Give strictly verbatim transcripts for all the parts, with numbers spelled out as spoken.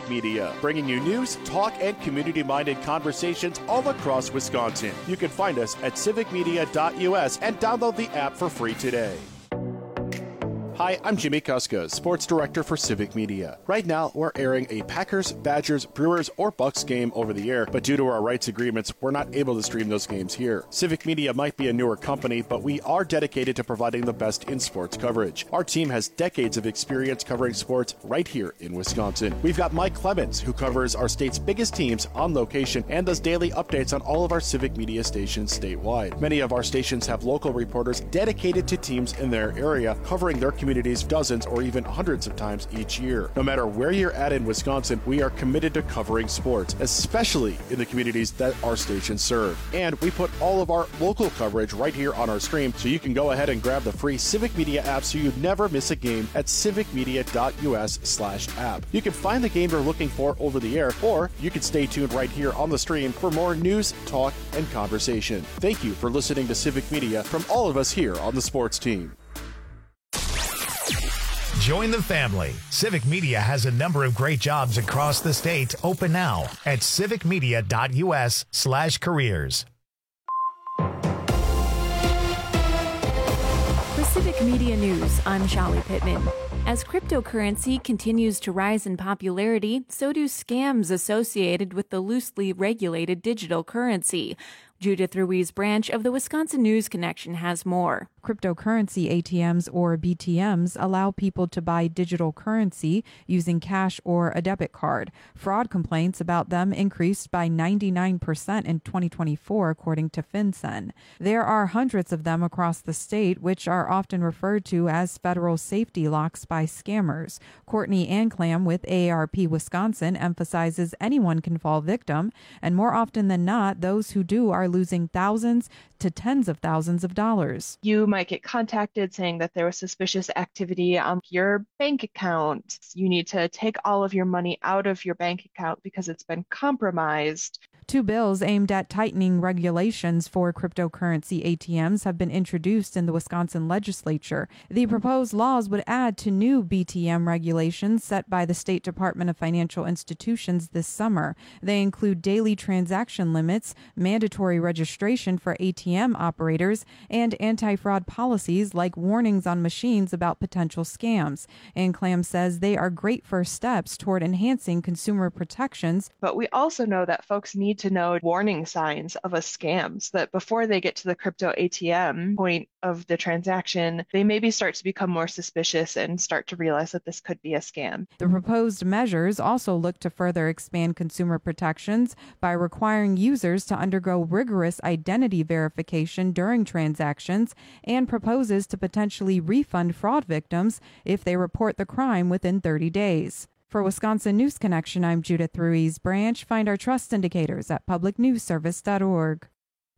Civic Media, bringing you news, talk, and community-minded conversations all across Wisconsin. You can find us at civic media dot U S and download the app for free today. Hi, I'm Jimmy Kuska, Sports Director for Civic Media. Right now, we're airing a Packers, Badgers, Brewers, or Bucks game over the air, but due to our rights agreements, we're not able to stream those games here. Civic Media might be a newer company, but we are dedicated to providing the best in sports coverage. Our team has decades of experience covering sports right here in Wisconsin. We've got Mike Clemens, who covers our state's biggest teams on location and does daily updates on all of our Civic Media stations statewide. Many of our stations have local reporters dedicated to teams in their area, covering their communities dozens or even hundreds of times each year. No matter where you're at in Wisconsin, we are committed to covering sports, especially in the communities that our stations serve. And we put all of our local coverage right here on our stream, so you can go ahead and grab the free Civic Media app so you never miss a game at civic media dot U S slash app. You can find the game you're looking for over the air, or you can stay tuned right here on the stream for more news, talk, and conversation. Thank you for listening to Civic Media from all of us here on the sports team. Join the family. Civic Media has a number of great jobs across the state open now at civic media dot U S slash careers. For Civic Media News, I'm Shelly Pittman. As cryptocurrency continues to rise in popularity, so do scams associated with the loosely regulated digital currency. Judith Ruiz Branch of the Wisconsin News Connection has more. Cryptocurrency A T Ms or B T Ms allow people to buy digital currency using cash or a debit card. Fraud complaints about them increased by ninety-nine percent in twenty twenty-four, according to FinCEN. There are hundreds of them across the state, which are often referred to as federal safety locks by scammers. Courtney Anclam with A A R P Wisconsin emphasizes anyone can fall victim, and more often than not, those who do are losing thousands to tens of thousands of dollars. You might get contacted saying that there was suspicious activity on your bank account. You need to take all of your money out of your bank account because it's been compromised. Two bills aimed at tightening regulations for cryptocurrency A T Ms have been introduced in the Wisconsin legislature. The proposed laws would add to new B T M regulations set by the State Department of Financial Institutions this summer. They include daily transaction limits, mandatory registration for A T M operators, and anti-fraud policies like warnings on machines about potential scams. Anclam says they are great first steps toward enhancing consumer protections. But we also know that folks need to know warning signs of a scam so that before they get to the crypto A T M point of the transaction, they maybe start to become more suspicious and start to realize that this could be a scam. The proposed measures also look to further expand consumer protections by requiring users to undergo rigorous identity verification during transactions, and proposes to potentially refund fraud victims if they report the crime within thirty days. For Wisconsin News Connection, I'm Judith Ruiz Branch. Find our trust indicators at public news service dot org.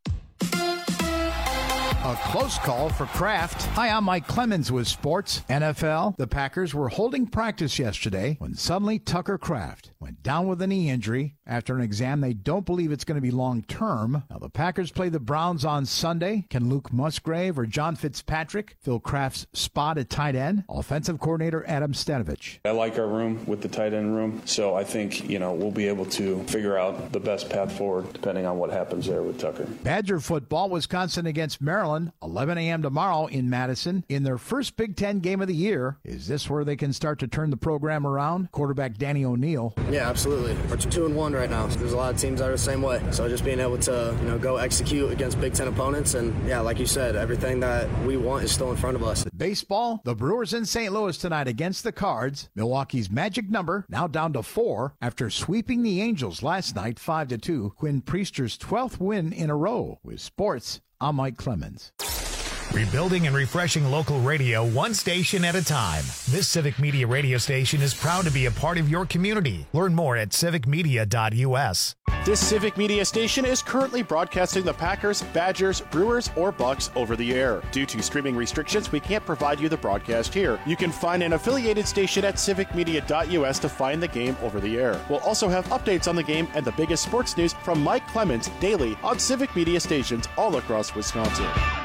A close call for Kraft. Hi, I'm Mike Clemens with Sports. N F L, the Packers were holding practice yesterday when suddenly Tucker Kraft went down with a knee injury after an exam they don't believe it's going to be long-term. Now, the Packers play the Browns on Sunday. Can Luke Musgrave or John Fitzpatrick fill Kraft's spot at tight end? Offensive coordinator Adam Stanovich. I like our room with the tight end room, so I think, you know, we'll be able to figure out the best path forward depending on what happens there with Tucker. Badger football, Wisconsin against Maryland, eleven a.m. tomorrow in Madison. In their first Big Ten game of the year, is this where they can start to turn the program around? Quarterback Danny O'Neill. Yeah, absolutely. We're two and one right now. There's a lot of teams that are the same way. So just being able to, you know, go execute against Big Ten opponents, and yeah, like you said, everything that we want is still in front of us. Baseball, the Brewers in Saint Louis tonight against the Cards. Milwaukee's magic number now down to four after sweeping the Angels last night five to two. Quinn Priester's twelfth win in a row. With sports, I'm Mike Clemens. Rebuilding and refreshing local radio one station at a time. This Civic Media radio station is proud to be a part of your community. Learn more at civic media dot U S. This Civic Media station is currently broadcasting the Packers, Badgers, Brewers, or Bucks over the air. Due to streaming restrictions, we can't provide you the broadcast here. You can find an affiliated station at civic media dot U S to find the game over the air. We'll also have updates on the game and the biggest sports news from Mike Clemens daily on Civic Media stations all across Wisconsin.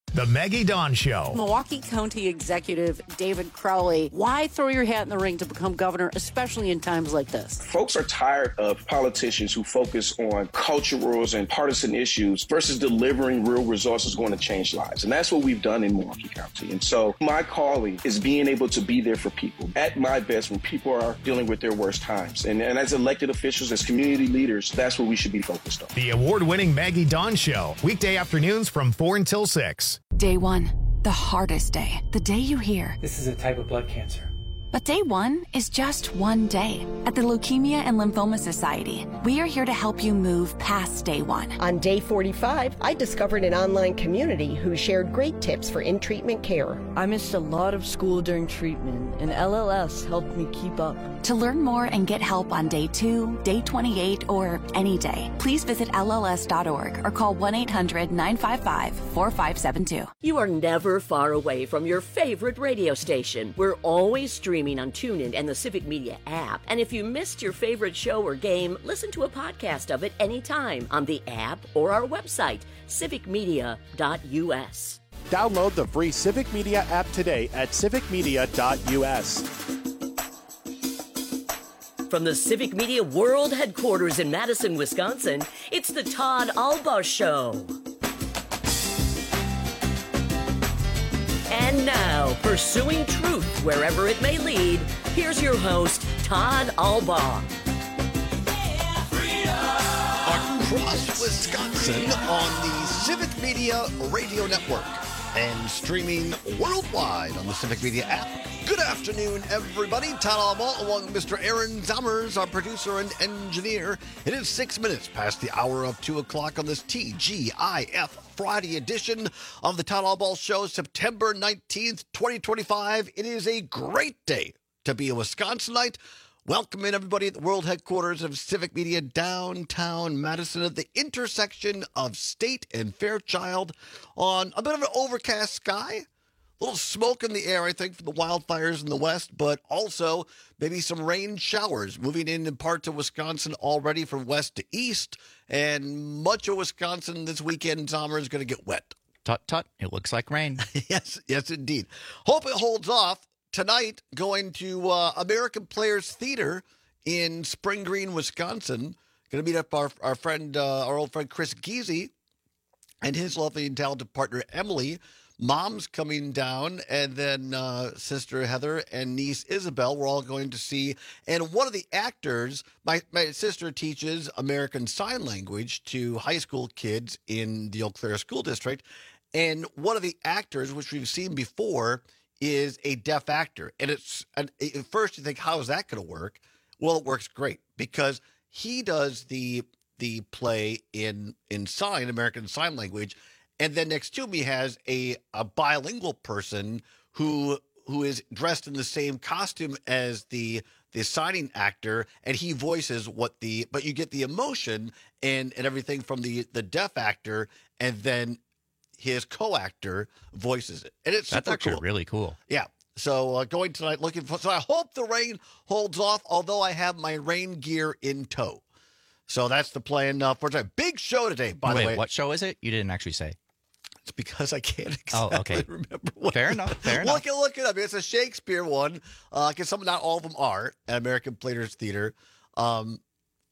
The Maggie Dawn Show. Milwaukee County Executive David Crowley, why throw your hat in the ring to become governor, especially in times like this? Folks are tired of politicians who focus on culturals and partisan issues versus delivering real results that's going to change lives. And that's what we've done in Milwaukee County. And so my calling is being able to be there for people at my best when people are dealing with their worst times. And, and as elected officials, as community leaders, that's what we should be focused on. The award-winning Maggie Dawn Show. Weekday afternoons from four until six. Day one, the hardest day. The day you hear, this is a type of blood cancer. But day one is just one day. At the Leukemia and Lymphoma Society, we are here to help you move past day one. On day forty-five, I discovered an online community who shared great tips for in-treatment care. I missed a lot of school during treatment, and L L S helped me keep up. To learn more and get help on day two, day twenty-eight, or any day, please visit L L S dot org or call one eight hundred nine five five four five seven two. You are never far away from your favorite radio station. We're always streaming on TuneIn and the Civic Media app. And if you missed your favorite show or game, listen to a podcast of it anytime on the app or our website, civic media dot u s. Download the free Civic Media app today at civic media dot u s. From the Civic Media World Headquarters in Madison, Wisconsin, it's the Todd Alba Show. And now, pursuing truth wherever it may lead, here's your host, Todd Alba. Across Wisconsin on the Civic Media Radio Network and streaming worldwide on the Civic Media app. Good afternoon, everybody. Todd Alba along with Mister Aaron Zammers, our producer and engineer. It is six minutes past the hour of two o'clock on this T G I F Friday edition of the Todd Alba Show, September nineteenth, twenty twenty-five. It is a great day to be a Wisconsinite. Welcome in, everybody, at the world headquarters of Civic Media, downtown Madison, at the intersection of State and Fairchild, on a bit of an overcast sky. A little smoke in the air, I think, from the wildfires in the west, but also maybe some rain showers moving in in parts of Wisconsin already from west to east. And much of Wisconsin this weekend, summer, is going to get wet. Tut, tut. It looks like rain. Yes, yes, indeed. Hope it holds off. Tonight, going to uh, American Players Theater in Spring Green, Wisconsin. Going to meet up our, our friend, uh, our old friend Chris Giese and his lovely and talented partner, Emily. Mom's coming down, and then uh, sister Heather and niece Isabel. We're all going to see. And one of the actors, my, my sister teaches American Sign Language to high school kids in the Eau Claire School District. And one of the actors, which we've seen before, is a deaf actor. And it's and at first you think, how is that going to work? Well, it works great because he does the the play in in sign, American Sign Language. And then next to me has a, a bilingual person who who is dressed in the same costume as the the signing actor, and he voices what the but you get the emotion and, and everything from the, the deaf actor, and then his co-actor voices it. And it's That's super actually cool. really cool. Yeah. So uh, going tonight looking for so I hope the rain holds off, although I have my rain gear in tow. So that's the plan uh, for tonight. Big show today, by Wait, the way. what show is it? You didn't actually say. It's because I can't exactly oh, okay. remember what Fair enough. Fair enough. Look it, look it up. It's a Shakespeare one. Because uh, some, not all of them are at American Players Theater. Um,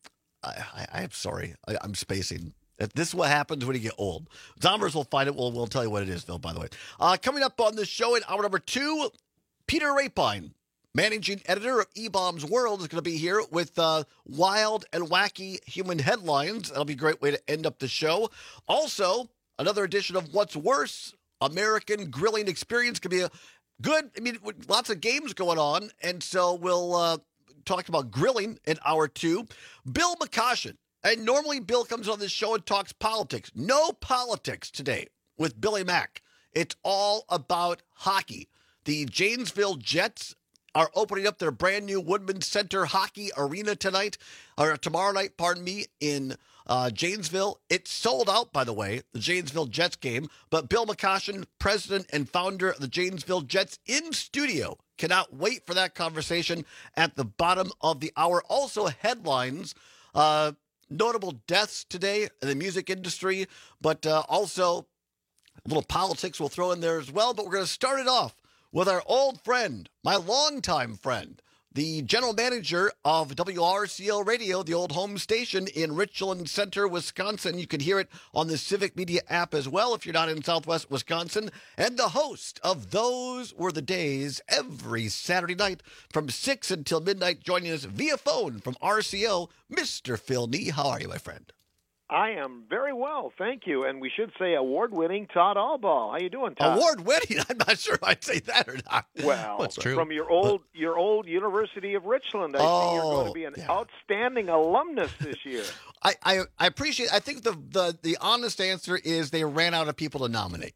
I, I, I'm sorry. I, I'm spacing. This is what happens when you get old. Zombers will find it. We'll, we'll tell you what it is, Phil, by the way. Uh, coming up on the show in hour number two, Peter Rapine, managing editor of E-Bombs World, is going to be here with uh, wild and wacky human headlines. That'll be a great way to end up the show. Also, another edition of What's Worse, American Grilling Experience. Could be a good, I mean, lots of games going on. And so we'll uh, talk about grilling in hour two. Bill McCoshen. And normally Bill comes on this show and talks politics. No politics today with Billy Mack. It's all about hockey. The Janesville Jets are opening up their brand new Woodman Center Hockey Arena tonight, or tomorrow night, pardon me, in uh, Janesville. It's sold out, by the way, the Janesville Jets game. But Bill McCoshen, president and founder of the Janesville Jets, in studio. Cannot wait for that conversation at the bottom of the hour. Also, headlines. Uh, Notable deaths today in the music industry, but uh, also A little politics we'll throw in there as well, but we're going to start it off with our old friend, my longtime friend, the general manager of W R C L Radio, the old home station in Richland Center, Wisconsin. You can hear it on the Civic Media app as well if you're not in Southwest Wisconsin. And the host of Those Were the Days every Saturday night from six until midnight, joining us via phone from R C O, Mister Phil Nee. How are you, my friend? I am very well, thank you. And we should say award-winning Todd Allball. How you doing, Todd? Award-winning? I'm not sure I'd say that or not. Well, That's true. From your old your old University of Richland, I oh, see you're going to be an yeah. outstanding alumnus this year. I, I, I appreciate I think the, the, the honest answer is they ran out of people to nominate.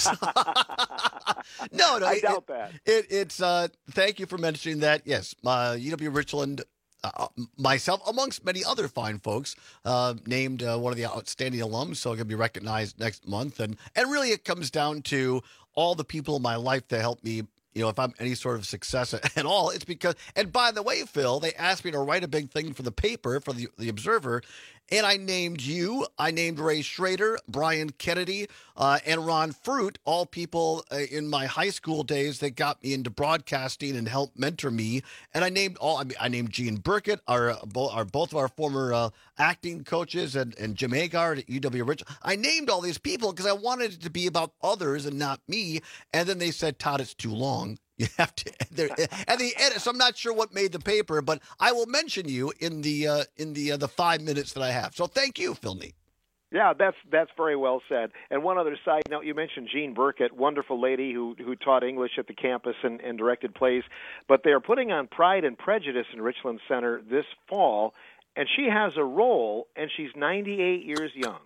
no, no. I it, doubt that. It, it's, uh, thank you for mentioning that. Yes, uh, U W Richland, Uh, myself, amongst many other fine folks, uh, named uh, one of the outstanding alums, so I'm going to be recognized next month. And, and really it comes down to all the people in my life that help me, you know, if I'm any sort of success at all, it's because, and by the way, Phil, they asked me to write a big thing for the paper, for the, the Observer, and I named you, I named Ray Schrader, Brian Kennedy, uh, and Ron Fruit, all people uh, in my high school days that got me into broadcasting and helped mentor me. And I named all, I, mean, I named Gene Burkett, our, our both of our former uh, acting coaches, and, and Jim Agard at U W Rich. I named all these people because I wanted it to be about others and not me. And then they said, Todd, it's too long. You have to, and the edit. So I'm not sure what made the paper, but I will mention you in the uh, in the uh, the five minutes that I have. So thank you, Phil Nee. Yeah, that's that's very well said. And one other side note, you mentioned Jean Burkett, wonderful lady who who taught English at the campus and, and directed plays. But they are putting on Pride and Prejudice in Richland Center this fall, and she has a role, and she's ninety-eight years young.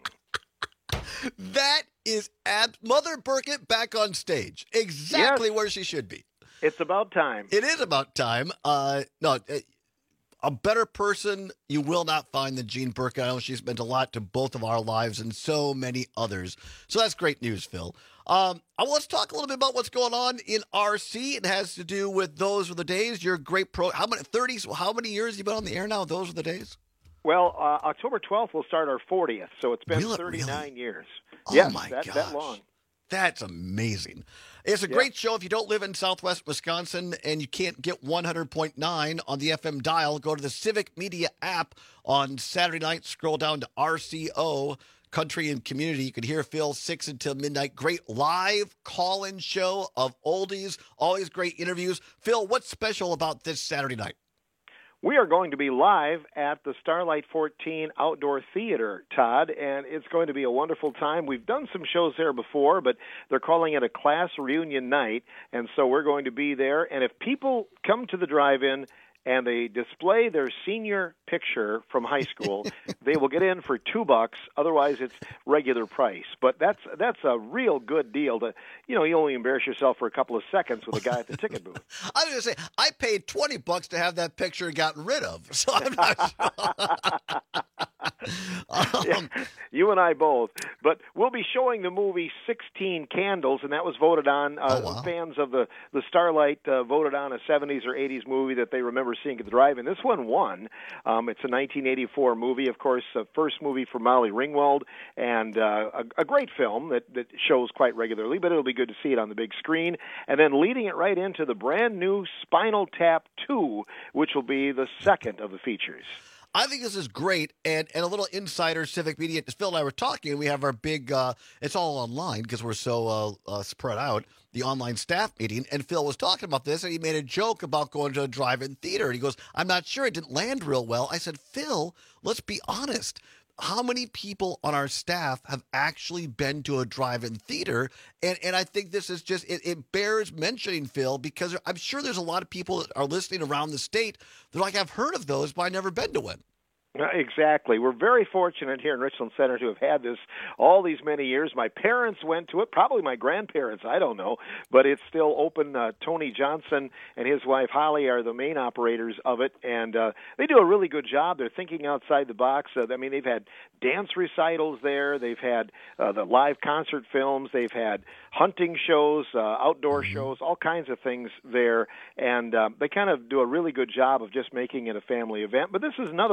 That is ab- Mother Burkett back on stage, exactly yes. where she should be. It's about time. It is about time. Uh, no, a better person you will not find than Jean Burkett. I know she's meant a lot to both of our lives and so many others. So that's great news, Phil. Um, I want to talk a little bit about what's going on in R C. It has to do with Those Were the Days. You're a great pro. How many thirties? How many years have you been on the air now? Those Were the Days. Well, uh, October twelfth will start our fortieth, so it's been really? thirty-nine really? years. Oh yes, my that, gosh. that long. That's amazing. It's a yeah. great show. If you don't live in Southwest Wisconsin and you can't get one hundred point nine on the F M dial, go to the Civic Media app on Saturday night. Scroll down to R C O, Country and Community. You can hear Phil six until midnight. Great live call-in show of oldies. Always great interviews. Phil, what's special about this Saturday night? We are going to be live at the Starlight fourteen Outdoor Theater, Todd, and it's going to be a wonderful time. We've done some shows there before, but they're calling it a class reunion night, and so we're going to be there. And if people come to the drive-in and they display their senior picture from high school, they will get in for two bucks. Otherwise, it's regular price. But that's that's a real good deal. To you know, you only embarrass yourself for a couple of seconds with a guy at the ticket booth. I was going to say, I paid twenty bucks to have that picture gotten rid of, so I'm not sure. um, yeah, you and I both. But we'll be showing the movie sixteen Candles, and that was voted on. Uh, oh, wow. Fans of the, the Starlight uh, voted on a seventies or eighties movie that they remember seeing at the drive-in. This one won. Um, it's a nineteen eighty-four movie, of course, the first movie for Molly Ringwald, and uh, a, a great film that, that shows quite regularly, but it'll be good to see it on the big screen. And then leading it right into the brand new Spinal Tap two, which will be the second of the features. I think this is great, and, and a little insider Civic Media. Phil and I were talking, and we have our big, uh, it's all online because we're so uh, uh, spread out, the online staff meeting, and Phil was talking about this, and he made a joke about going to a drive-in theater, and he goes, I'm not sure, it didn't land real well. I said, Phil, let's be honest. How many people on our staff have actually been to a drive-in theater? And and I think this is just, it, it bears mentioning, Phil, because I'm sure there's a lot of people that are listening around the state. They're like, I've heard of those, but I've never been to one. Exactly. We're very fortunate here in Richland Center to have had this all these many years. My parents went to it, probably my grandparents, I don't know, but it's still open. Uh, Tony Johnson and his wife Holly are the main operators of it, and uh, they do a really good job. They're thinking outside the box. Uh, I mean, they've had dance recitals there. They've had uh, the live concert films. They've had hunting shows, uh, outdoor mm-hmm. shows, all kinds of things there, and uh, they kind of do a really good job of just making it a family event. But this is another one where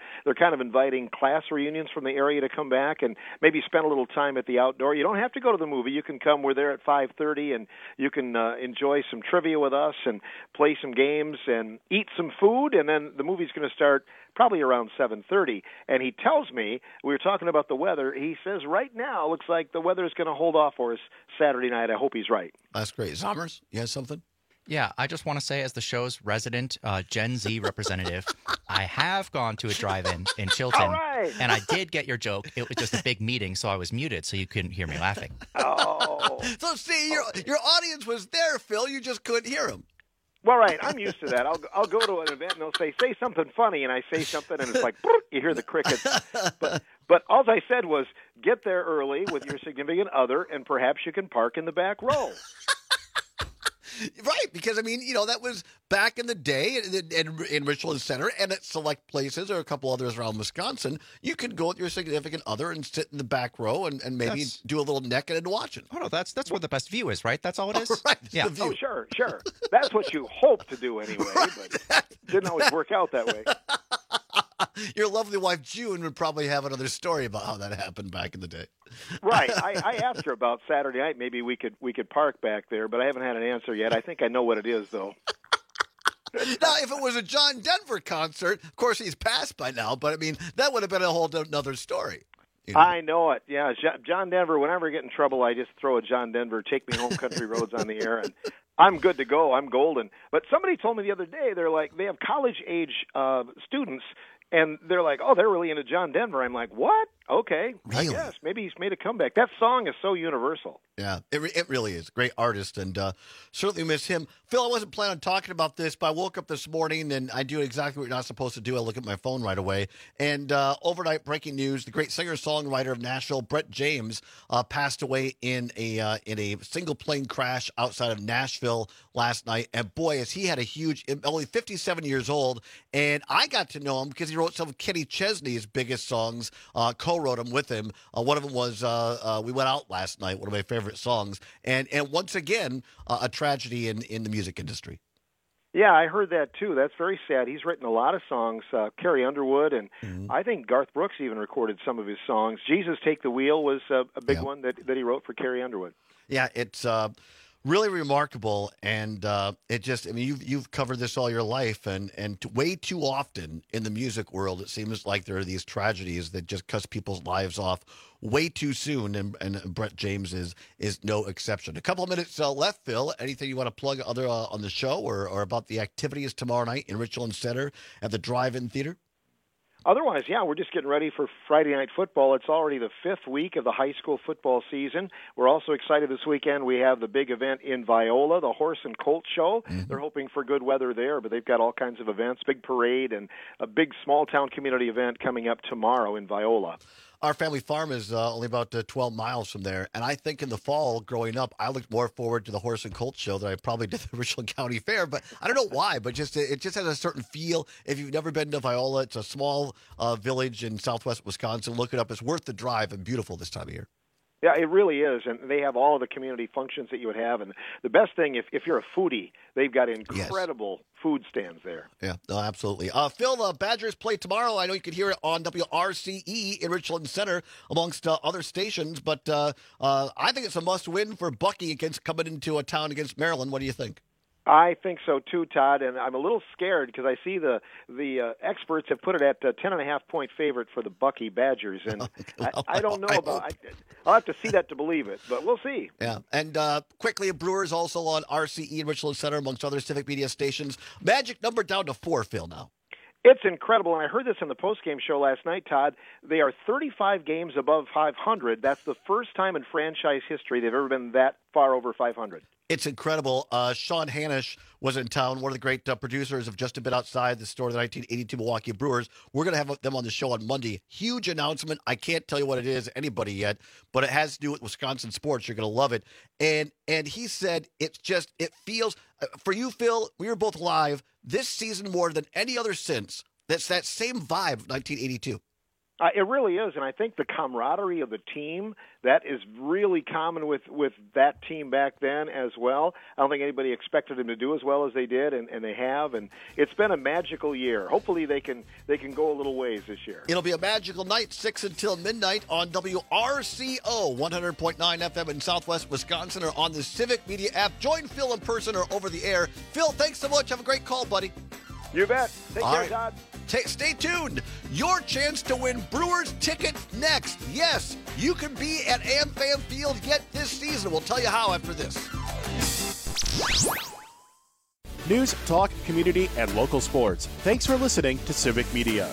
they're kind of inviting class reunions from the area to come back and maybe spend a little time at the outdoor. You don't have to go to the movie. You can come. We're there at five thirty, and you can uh, enjoy some trivia with us and play some games and eat some food, and then the movie's going to start probably around seven thirty. And he tells me, we were talking about the weather, he says right now looks like the weather is going to hold off for us Saturday night. I hope he's right. That's great. Zommers, you have something? Yeah, I just want to say, as the show's resident uh, Gen Z representative, I have gone to a drive-in in Chilton, All right. and I did get your joke. It was just a big meeting, so I was muted, so you couldn't hear me laughing. Oh. So, see, your your audience was there, Phil. You just couldn't hear them. Well, right. I'm used to that. I'll I'll go to an event and they'll say say something funny, and I say something, and it's like you hear the crickets. But but all I said was get there early with your significant other, and perhaps you can park in the back row. Right, because, I mean, you know, that was back in the day in, in, in Richland Center and at select places or a couple others around Wisconsin. You could go with your significant other and sit in the back row and, and maybe That's- do a little naked and watching. Oh, no, that's that's where the best view is, right? That's all it is? Right, Yeah. the view. Oh, sure, sure. That's what you hope to do anyway, but didn't always work out that way. Your lovely wife, June, would probably have another story about how that happened back in the day. Right. I, I asked her about Saturday night. Maybe we could we could park back there, but I haven't had an answer yet. I think I know what it is, though. Now, if it was a John Denver concert, of course he's passed by now, but I mean, that would have been a whole another story. You know? I know it. Yeah, John Denver, whenever I get in trouble, I just throw a John Denver, Take Me Home Country Roads on the air, and I'm good to go. I'm golden. But somebody told me the other day, they're like, they have college-age uh, students, and they're like, oh, they're really into John Denver. I'm like, what? Okay, Really? I guess. Maybe he's made a comeback. That song is so universal. Yeah, it, re- it really is. Great artist, and uh, certainly miss him. Phil, I wasn't planning on talking about this, but I woke up this morning, and I do exactly what you're not supposed to do. I look at my phone right away. And uh, overnight breaking news, the great singer-songwriter of Nashville, Brett James, uh, passed away in a uh, in a single-plane crash outside of Nashville last night. And boy, has he had a huge, only fifty-seven years old, and I got to know him because he wrote some of Kenny Chesney's biggest songs, uh, co-wrote them with him. Uh, one of them was uh, uh, We Went Out Last Night, one of my favorite songs. And and once again, uh, a tragedy in, in the music industry. Yeah, I heard that too. That's very sad. He's written a lot of songs. Uh, Carrie Underwood, and Mm-hmm. I think Garth Brooks even recorded some of his songs. Jesus Take the Wheel was uh, a big Yeah. one that, that he wrote for Carrie Underwood. Yeah, it's uh, really remarkable, and uh, it just—I mean, you've you've covered this all your life, and and t- way too often in the music world, it seems like there are these tragedies that just cut people's lives off way too soon, and, and Brett James is is no exception. A couple of minutes uh, left, Phil. Anything you want to plug other uh, on the show, or or about the activities tomorrow night in Richland Center at the Drive-In Theater? Otherwise, yeah, we're just getting ready for Friday Night Football. It's already the fifth week of the high school football season. We're also excited this weekend. We have the big event in Viola, the Horse and Colt Show. Mm-hmm. They're hoping for good weather there, but they've got all kinds of events, big parade, and a big small-town community event coming up tomorrow in Viola. Our family farm is uh, only about uh, twelve miles from there, and I think in the fall, growing up, I looked more forward to the Horse and Colt Show than I probably did the Richland County Fair. But I don't know why, but just it just has a certain feel. If you've never been to Viola, it's a small uh, village in southwest Wisconsin. Look it up; it's worth the drive and beautiful this time of year. Yeah, it really is, and they have all of the community functions that you would have. And the best thing, if, if you're a foodie, they've got incredible yes. food stands there. Yeah, no, absolutely. Uh, Phil, the Badgers play tomorrow. I know you can hear it on W R C E in Richland Center, amongst uh, other stations, but uh, uh, I think it's a must-win for Bucky against coming into a town against Maryland. What do you think? I think so too, Todd, and I'm a little scared because I see the the uh, experts have put it at uh, ten and a half point favorite for the Bucky Badgers, and well, I, I don't know I about. I, I'll have to see that to believe it, but we'll see. Yeah, and uh, quickly, Brewers also on R C E in Richland Center, amongst other Civic Media stations. Magic number down to four, Phil. Now. It's incredible, and I heard this in the postgame show last night, Todd. They are thirty-five games above five hundred. That's the first time in franchise history they've ever been that far over five hundred. It's incredible. Uh, Sean Hanisch was in town, one of the great uh, producers of Just a Bit Outside, the story of the nineteen eighty-two Milwaukee Brewers. We're going to have them on the show on Monday. Huge announcement. I can't tell you what it is, anybody yet, but it has to do with Wisconsin sports. You're going to love it. And and he said it's just, it feels, uh, for you, Phil, we were both live, this season more than any other since, that's that same vibe of nineteen eighty-two. Uh, it really is, and I think the camaraderie of the team, that is really common with, with that team back then as well. I don't think anybody expected them to do as well as they did, and, and they have, and it's been a magical year. Hopefully they can they can go a little ways this year. It'll be a magical night, six until midnight on W R C O, one hundred point nine F M in Southwest Wisconsin, or on the Civic Media app. Join Phil in person or over the air. Phil, thanks so much. Have a great call, buddy. You bet. Take All care, right. Todd. T- stay tuned. Your chance to win Brewers tickets next. Yes, you can be at AmFam Field yet this season. We'll tell you how after this. News, talk, community, and local sports. Thanks for listening to Civic Media.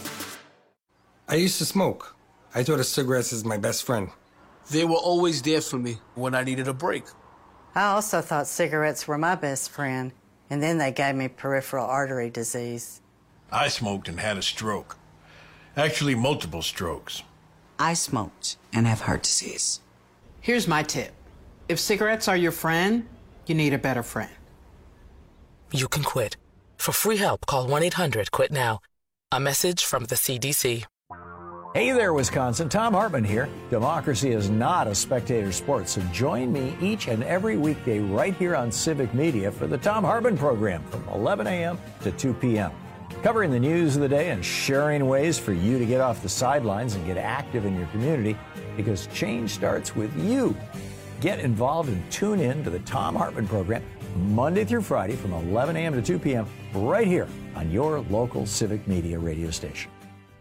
I used to smoke. I thought of cigarettes as my best friend. They were always there for me when I needed a break. I also thought cigarettes were my best friend, and then they gave me peripheral artery disease. I smoked and had a stroke. Actually, multiple strokes. I smoked and have heart disease. Here's my tip. If cigarettes are your friend, you need a better friend. You can quit. For free help, call one eight hundred quit now. A message from the C D C. Hey there, Wisconsin. Tom Hartman here. Democracy is not a spectator sport, so join me each and every weekday right here on Civic Media for the Tom Hartman program from eleven a.m. to two p.m. Covering the news of the day and sharing ways for you to get off the sidelines and get active in your community, because change starts with you. Get involved and tune in to the Tom Hartman program Monday through Friday from eleven a.m. to two p.m. right here on your local Civic Media radio station.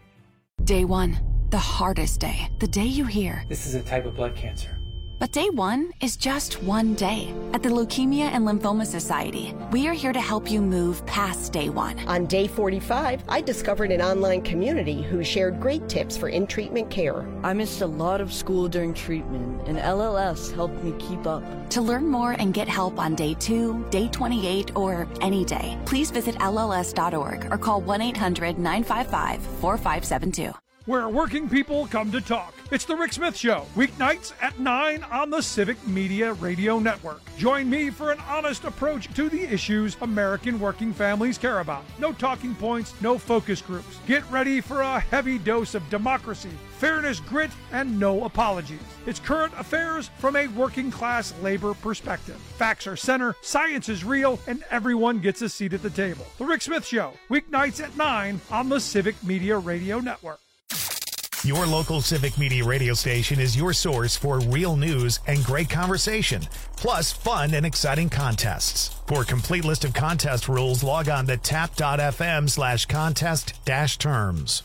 Day one, the hardest day, the day you hear. This is a type of blood cancer. But day one is just one day. At the Leukemia and Lymphoma Society, we are here to help you move past day one. On day forty-five, I discovered an online community who shared great tips for in-treatment care. I missed a lot of school during treatment, and L L S helped me keep up. To learn more and get help on day two, day twenty-eight, or any day, please visit L L S dot org or call one eight hundred nine five five four five seven two. Where working people come to talk. It's the Rick Smith Show, weeknights at nine on the Civic Media Radio Network. Join me for an honest approach to the issues American working families care about. No talking points, no focus groups. Get ready for a heavy dose of democracy, fairness, grit, and no apologies. It's current affairs from a working class labor perspective. Facts are center, science is real, and everyone gets a seat at the table. The Rick Smith Show, weeknights at nine on the Civic Media Radio Network. Your local Civic Media radio station is your source for real news and great conversation, plus fun and exciting contests. For a complete list of contest rules, log on to tap.fm slash contest dash terms.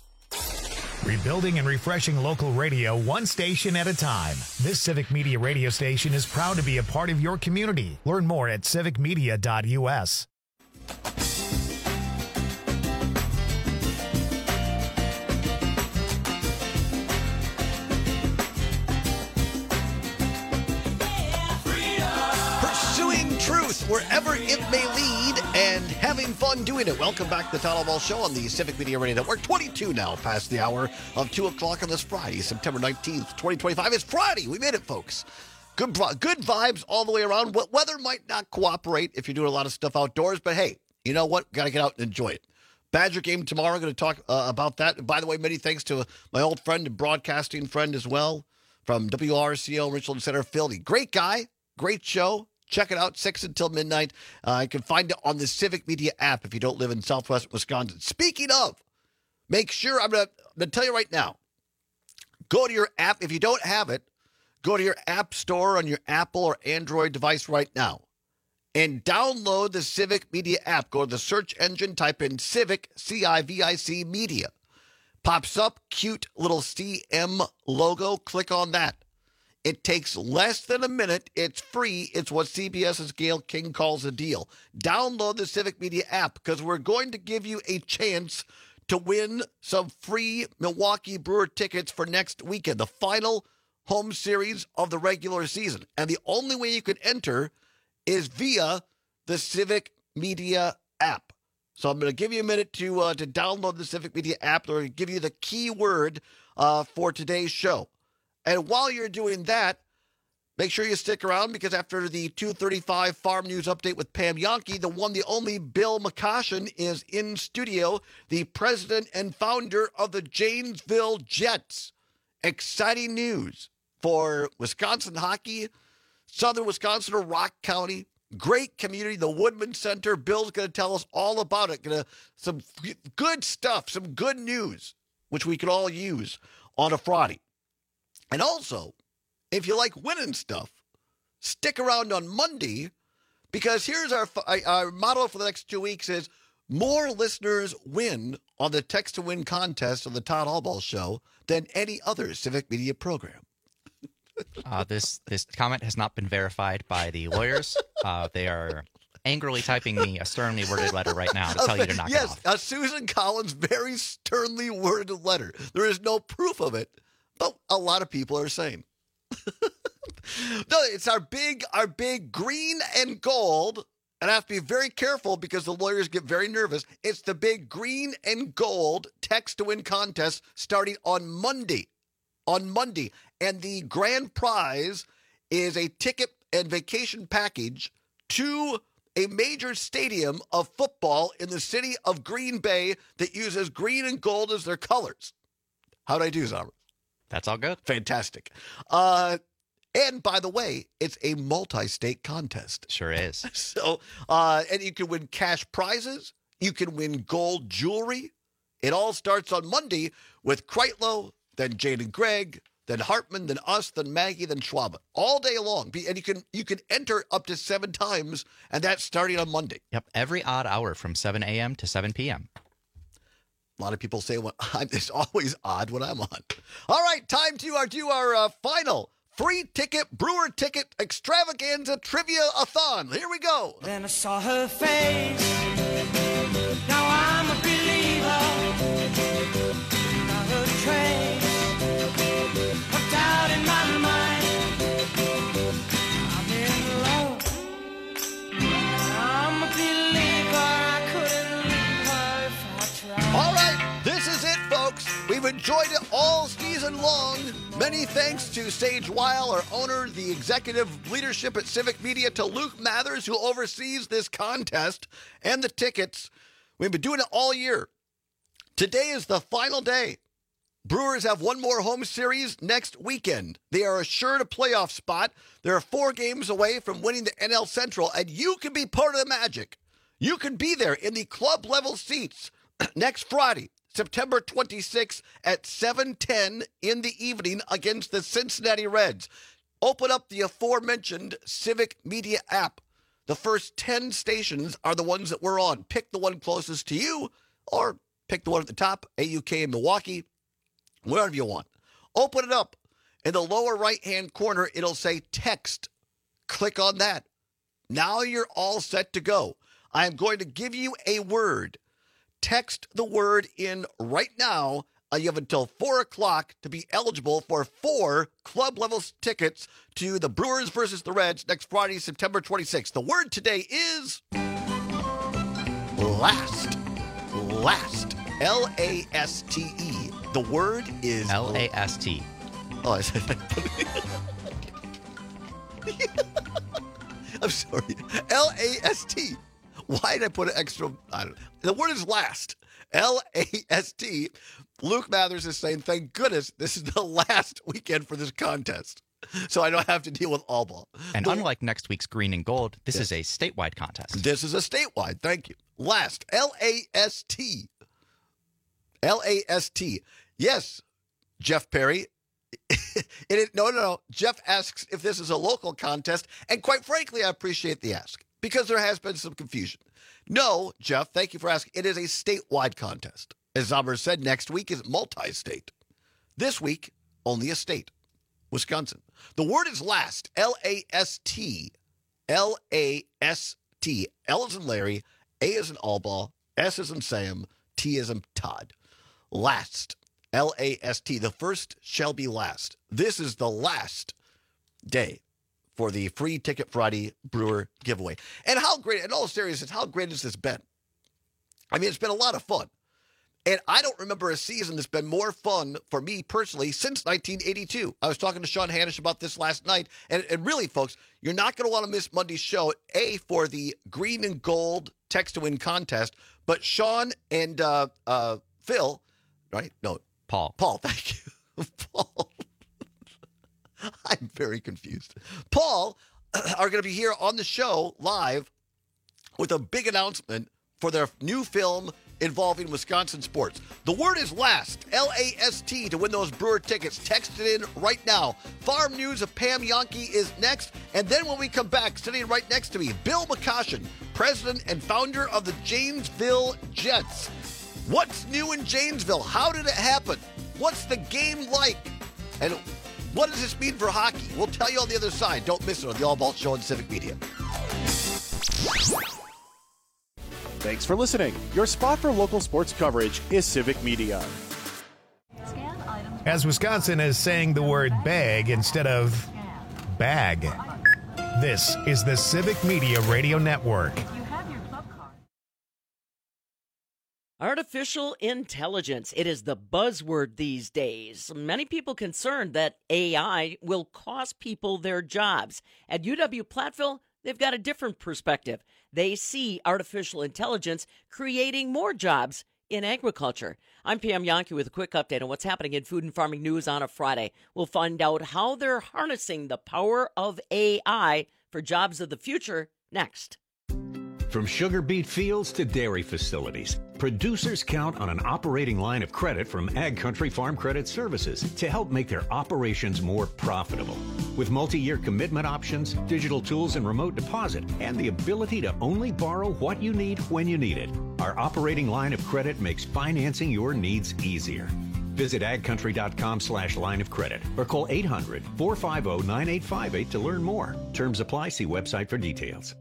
Rebuilding and refreshing local radio one station at a time. This Civic Media radio station is proud to be a part of your community. Learn more at civic media dot u s. Wherever it may lead, and having fun doing it. Welcome back to the Town Hall Show on the Civic Media Radio Network. twenty-two now past the hour of two o'clock on this Friday, September nineteenth, twenty twenty-five. It's Friday. We made it, folks. Good good vibes all the way around. Weather might not cooperate if you're doing a lot of stuff outdoors, but hey, you know what? Got to get out and enjoy it. Badger game tomorrow. I'm going to talk uh, about that. And by the way, many thanks to my old friend and broadcasting friend as well from W R C O Richland Center, Phil. Great guy. Great show. Check it out, six until midnight. Uh, you can find it on the Civic Media app if you don't live in Southwest Wisconsin. Speaking of, make sure, I'm going to tell you right now, go to your app. If you don't have it, go to your app store on your Apple or Android device right now and download the Civic Media app. Go to the search engine, type in Civic, C I V I C Media. Pops up, cute little C M logo. Click on that. It takes less than a minute. It's free. It's what CBS's Gayle King calls a deal. Download the Civic Media app because we're going to give you a chance to win some free Milwaukee Brewer tickets for next weekend, the final home series of the regular season. And the only way you can enter is via the Civic Media app. So I'm going to give you a minute to uh, to download the Civic Media app. Or give you the keyword uh, for today's show. And while you're doing that, Make sure you stick around because after the two thirty-five Farm News Update with Pam Yonke, the one, the only Bill McCoshen is in studio, the president and founder of the Janesville Jets. Exciting news for Wisconsin hockey, Southern Wisconsin or Rock County. Great community, the Woodman Center. Bill's going to tell us all about it. Gonna some good stuff, some good news, which we could all use on a Friday. And also, if you like winning stuff, stick around on Monday because here's our our motto for the next two weeks is more listeners win on the Text to Win contest on the Todd Allball Show than any other civic media program. Uh, this this comment has not been verified by the lawyers. Uh, they are angrily typing me a sternly worded letter right now to tell you to knock yes, it off. Yes, a Susan Collins very sternly worded letter. There is no proof of it, but a lot of people are saying. No, it's our big, our big green and gold, and I have to be very careful because the lawyers get very nervous. It's the big green and gold Text to Win contest starting on Monday. On Monday. And the grand prize is a ticket and vacation package to a major stadium of football in the city of Green Bay that uses green and gold as their colors. How'd I do, Zara? That's all good. Fantastic. Uh, and by the way, it's a multi-state contest. Sure is. So, uh, and you can win cash prizes. You can win gold jewelry. It all starts on Monday with Kreitlow, then Jane and Greg, then Hartman, then us, then Maggie, then Schwab. All day long. And you can you can enter up to seven times, and that's starting on Monday. Yep, every odd hour from seven a.m. to seven p.m. A lot of people say well, it's always odd when I'm on. All right, time to our, do our uh, final free ticket, Brewer ticket extravaganza trivia-a-thon. Here we go. Then I saw her face. Now I'm a believer. Not a trace of doubt in my mind. I'm in love. I'm a believer. I couldn't leave her if I tried. All right, this is it, folks. We've enjoyed it all season long. Many thanks to Sage Weil, our owner, the executive leadership at Civic Media, to Luke Mathers, who oversees this contest and the tickets. We've been doing it all year. Today is the final day. Brewers have one more home series next weekend. They are assured a playoff spot. They're four games away from winning the N L Central, and you can be part of the magic. You can be there in the club-level seats next Friday, September twenty-sixth at seven ten in the evening against the Cincinnati Reds. Open up the aforementioned Civic Media app. The first ten stations are the ones that we're on. Pick the one closest to you or pick the one at the top, A U K in Milwaukee, wherever you want. Open it up. In the lower right-hand corner, it'll say text. Click on that. Now you're all set to go. I am going to give you a word. Text the word in right now. Uh, you have until four o'clock to be eligible for four club-level tickets to the Brewers versus the Reds next Friday, September twenty-sixth. The word today is last. Last. L A S T E. The word is L A S T. Oh, I said I'm sorry. L A S T. Why did I put an extra? I don't know. The word is last. L A S T. Luke Mathers is saying, thank goodness this is the last weekend for this contest. So I don't have to deal with all ball. And the, unlike next week's Green and Gold, this yes. is a statewide contest. This is a statewide. Thank you. Last. L A S T. L A S T. Yes, Jeff Perry. it is, no, no, no. Jeff asks if this is a local contest. And quite frankly, I appreciate the ask because there has been some confusion. No, Jeff, thank you for asking. It is a statewide contest. As Zomer said, next week is multi-state. This week, only a state, Wisconsin. The word is last, L A S T. L A S T. L as in Larry, A as in Allball, S as in Sam, T as in Todd. Last, L A S T. The first shall be last. This is the last day for the Free Ticket Friday Brewer giveaway. And how great, in all seriousness, how great has this been? I mean, it's been a lot of fun. And I don't remember a season that's been more fun for me personally since nineteen eighty-two. I was talking to Sean Hanish about this last night. And, and really, folks, you're not going to want to miss Monday's show, A, for the green and gold text to win contest. But Sean and uh, uh, Phil, right? No, Paul. Paul, thank you. Paul. I'm very confused. Paul are going to be here on the show live with a big announcement for their new film involving Wisconsin sports. The word is last, L A S T, to win those Brewer tickets. Text it in right now. Farm News of Pam Jahnke is next. And then when we come back, sitting right next to me, Bill McCoshen, president and founder of the Janesville Jets. What's new in Janesville? How did it happen? What's the game like? And what does this mean for hockey? We'll tell you on the other side. Don't miss it on the All Balt Show on Civic Media. Thanks for listening. Your spot for local sports coverage is Civic Media. As Wisconsin is saying the word bag instead of bag. This is the Civic Media Radio Network. Artificial intelligence. It is the buzzword these days. Many people concerned that A I will cost people their jobs. At U W-Platteville, they've got a different perspective. They see artificial intelligence creating more jobs in agriculture. I'm Pam Jahnke with a quick update on what's happening in food and farming news on a Friday. We'll find out how they're harnessing the power of A I for jobs of the future next. From sugar beet fields to dairy facilities, producers count on an operating line of credit from Ag Country Farm Credit Services to help make their operations more profitable. With multi-year commitment options, digital tools and remote deposit, and the ability to only borrow what you need when you need it, our operating line of credit makes financing your needs easier. Visit agcountry.com slash line of credit or call eight hundred, four five zero, nine eight five eight to learn more. Terms apply. See website for details.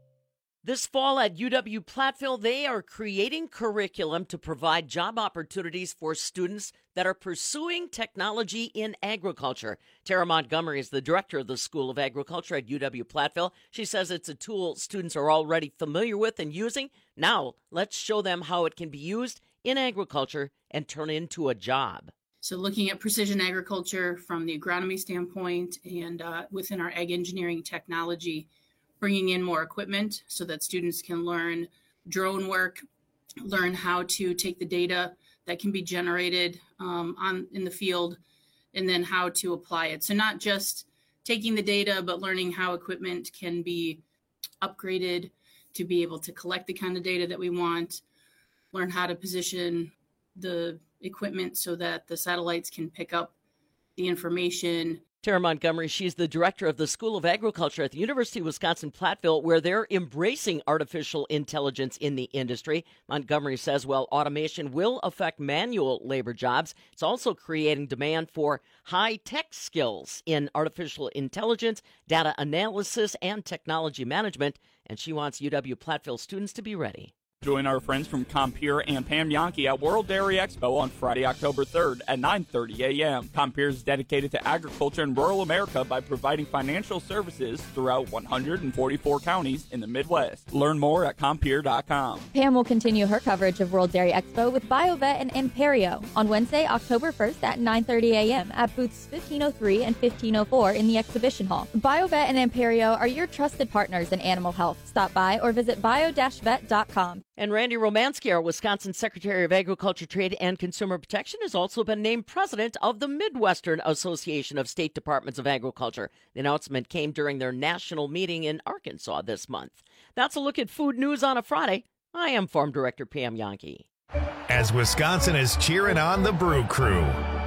This fall at U W-Platteville, they are creating curriculum to provide job opportunities for students that are pursuing technology in agriculture. Tara Montgomery is the director of the School of Agriculture at U W-Platteville. She says it's a tool students are already familiar with and using. Now, let's show them how it can be used in agriculture and turn into a job. So looking at precision agriculture from the agronomy standpoint and uh, within our ag engineering technology, bringing in more equipment so that students can learn drone work, learn how to take the data that can be generated um, on in the field, and then how to apply it. So not just taking the data, but learning how equipment can be upgraded to be able to collect the kind of data that we want, learn how to position the equipment so that the satellites can pick up the information. Tara Montgomery, she's the director of the School of Agriculture at the University of Wisconsin-Platteville, where they're embracing artificial intelligence in the industry. Montgomery says, well, automation will affect manual labor jobs. It's also creating demand for high-tech skills in artificial intelligence, data analysis, and technology management. And she wants U W-Platteville students to be ready. Join our friends from Compeer and Pam Jahnke at World Dairy Expo on Friday, October third at nine thirty a.m. Compeer is dedicated to agriculture in rural America by providing financial services throughout one hundred forty-four counties in the Midwest. Learn more at compeer dot com. Pam will continue her coverage of World Dairy Expo with BioVet and Imperio on Wednesday, October first at nine thirty a.m. at booths fifteen oh three and fifteen oh four in the exhibition hall. BioVet and Imperio are your trusted partners in animal health. Stop by or visit bio dash vet dot com. And Randy Romanski, our Wisconsin Secretary of Agriculture, Trade, and Consumer Protection, has also been named president of the Midwestern Association of State Departments of Agriculture. The announcement came during their national meeting in Arkansas this month. That's a look at food news on a Friday. I am Farm Director Pam Jahnke. As Wisconsin is cheering on the Brew Crew.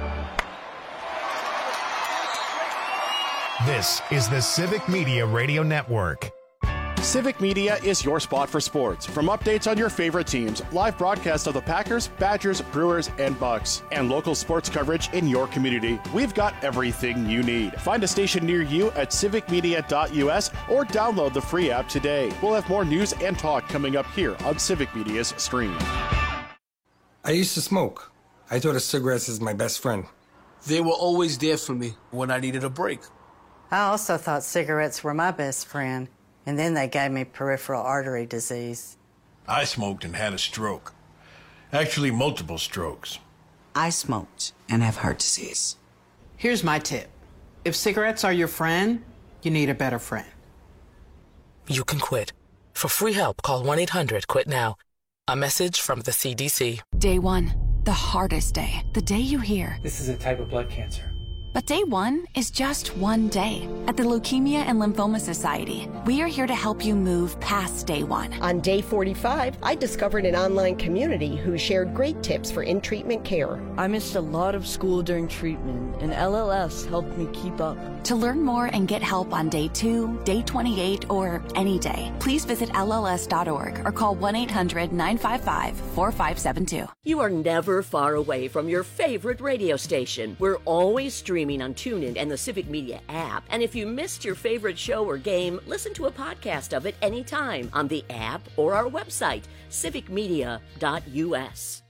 This is the Civic Media Radio Network. Civic Media is your spot for sports. From updates on your favorite teams, live broadcasts of the Packers, Badgers, Brewers, and Bucks, and local sports coverage in your community, we've got everything you need. Find a station near you at civic media dot u s or download the free app today. We'll have more news and talk coming up here on Civic Media's stream. I used to smoke. I thought of cigarettes as my best friend. They were always there for me when I needed a break. I also thought cigarettes were my best friend. And then they gave me peripheral artery disease. I smoked and had a stroke. Actually, multiple strokes. I smoked and have heart disease. Here's my tip. If cigarettes are your friend, you need a better friend. You can quit. For free help, call one eight hundred quit now. A message from the C D C. Day one, the hardest day. The day you hear, this is a type of blood cancer. But day one is just one day. At the Leukemia and Lymphoma Society, we are here to help you move past day one. On day forty-five, I discovered an online community who shared great tips for in-treatment care. I missed a lot of school during treatment, and L L S helped me keep up. To learn more and get help on day two, day twenty-eight, or any day, please visit L L S dot org or call one eight hundred nine five five four five seven two. You are never far away from your favorite radio station. We're always streaming on TuneIn and the Civic Media app. And if you missed your favorite show or game, listen to a podcast of it anytime on the app or our website, civic media dot U S.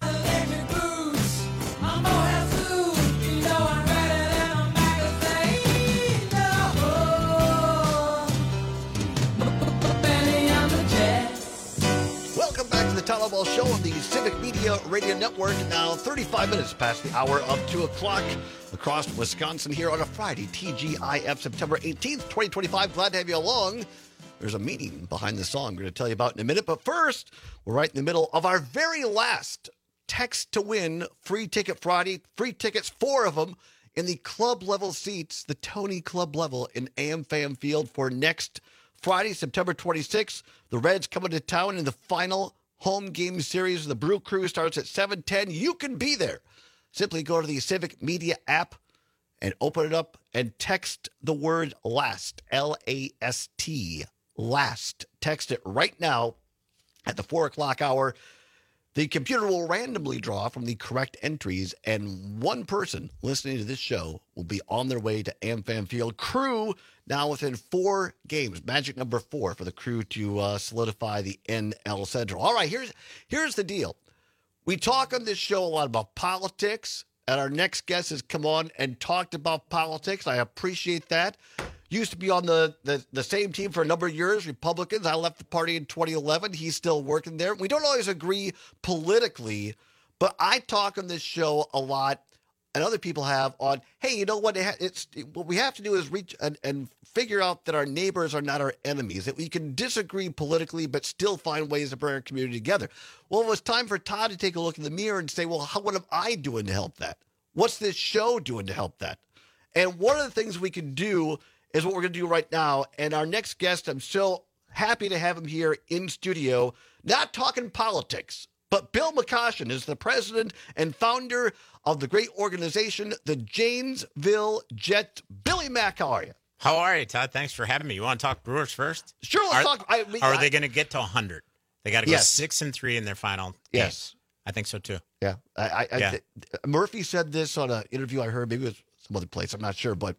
Welcome back to the Tom Ball Show on the Civic Media Radio Network. Now thirty-five minutes past the hour of two o'clock across Wisconsin here on a Friday, T G I F, September eighteenth, twenty twenty-five. Glad to have you along. There's a meaning behind the song I'm going to tell you about in a minute. But first, we're right in the middle of our very last Text to Win Free Ticket Friday. Free tickets, four of them, in the club level seats, the Tony Club level in AmFam Field for next Friday, September twenty-sixth. The Reds coming to town in the final home game series. The Brew Crew starts at seven ten. You can be there. Simply go to the Civic Media app and open it up and text the word LAST, L A S T, LAST. Text it right now at the four o'clock hour. The computer will randomly draw from the correct entries, and one person listening to this show will be on their way to AmFam Field. Crew now within four games, magic number four for the Crew to uh, solidify the N L Central. All right, here's here's the deal. We talk on this show a lot about politics, and our next guest has come on and talked about politics. I appreciate that. Used to be on the, the, the same team for a number of years, Republicans. I left the party in twenty eleven. He's still working there. We don't always agree politically, but I talk on this show a lot, and other people have, on, hey, you know what? It's what we have to do is reach and, and figure out that our neighbors are not our enemies, that we can disagree politically but still find ways to bring our community together. Well, it was time for Todd to take a look in the mirror and say, well, how, what am I doing to help that? What's this show doing to help that? And one of the things we can do is what we're going to do right now. And our next guest, I'm so happy to have him here in studio, not talking politics, but Bill McCoshen is the president and founder of the great organization, the Janesville Jets. Billy Mack, how are you? How are you, Todd? Thanks for having me. You want to talk Brewers first? Sure, let's are, talk. I mean, are I, they going to get to one hundred? They got to go yes. six and three in their final Yes. game. I think so, too. Yeah. I, I, yeah. I, Murphy said this on an interview I heard, maybe it was some other place, I'm not sure, but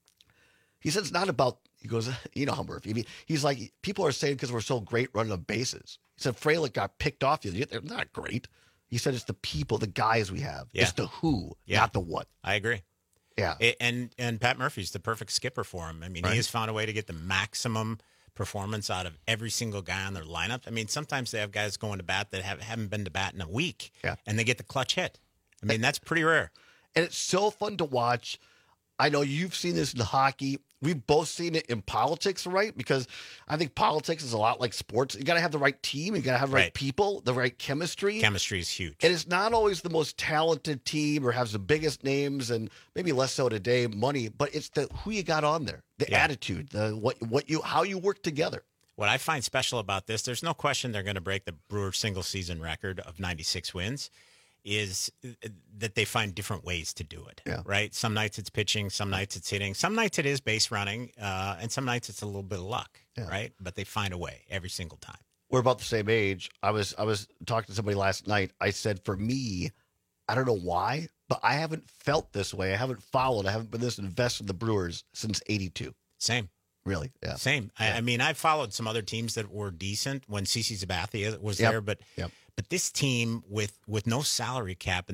he said it's not about, he goes, you know how Murphy, he's like, people are saying because we're so great running the bases. He said Frelick got picked off. They're not great. He said it's the people, the guys we have. Yeah. It's the who, yeah. not the what. I agree. Yeah. It, and and Pat Murphy's the perfect skipper for him. I mean, right. he has found a way to get the maximum performance out of every single guy on their lineup. I mean, sometimes they have guys going to bat that have, haven't been to bat in a week, yeah. and they get the clutch hit. I mean, and, that's pretty rare. And it's so fun to watch. I know you've seen this in hockey. We've both seen it in politics, right? Because I think politics is a lot like sports. You got to have the right team. You got to have the right, right people, the right chemistry. Chemistry is huge. And it's not always the most talented team or has the biggest names, and maybe less so today, money. But it's the who you got on there, the yeah. attitude, the what what you how you work together. What I find special about this, there's no question they're going to break the Brewers single season record of ninety-six wins. Is that they find different ways to do it, yeah. right? Some nights it's pitching, some nights it's hitting, some nights it is base running, uh, and some nights it's a little bit of luck, yeah. right? But they find a way every single time. We're about the same age. I was I was talking to somebody last night. I said, for me, I don't know why, but I haven't felt this way. I haven't followed. I haven't been this invested in the Brewers since eighty-two. Same. Really? Yeah. Same. Yeah. I, I mean, I followed some other teams that were decent when CeCe Sabathia was yep. there, but yep. but this team with with no salary cap in the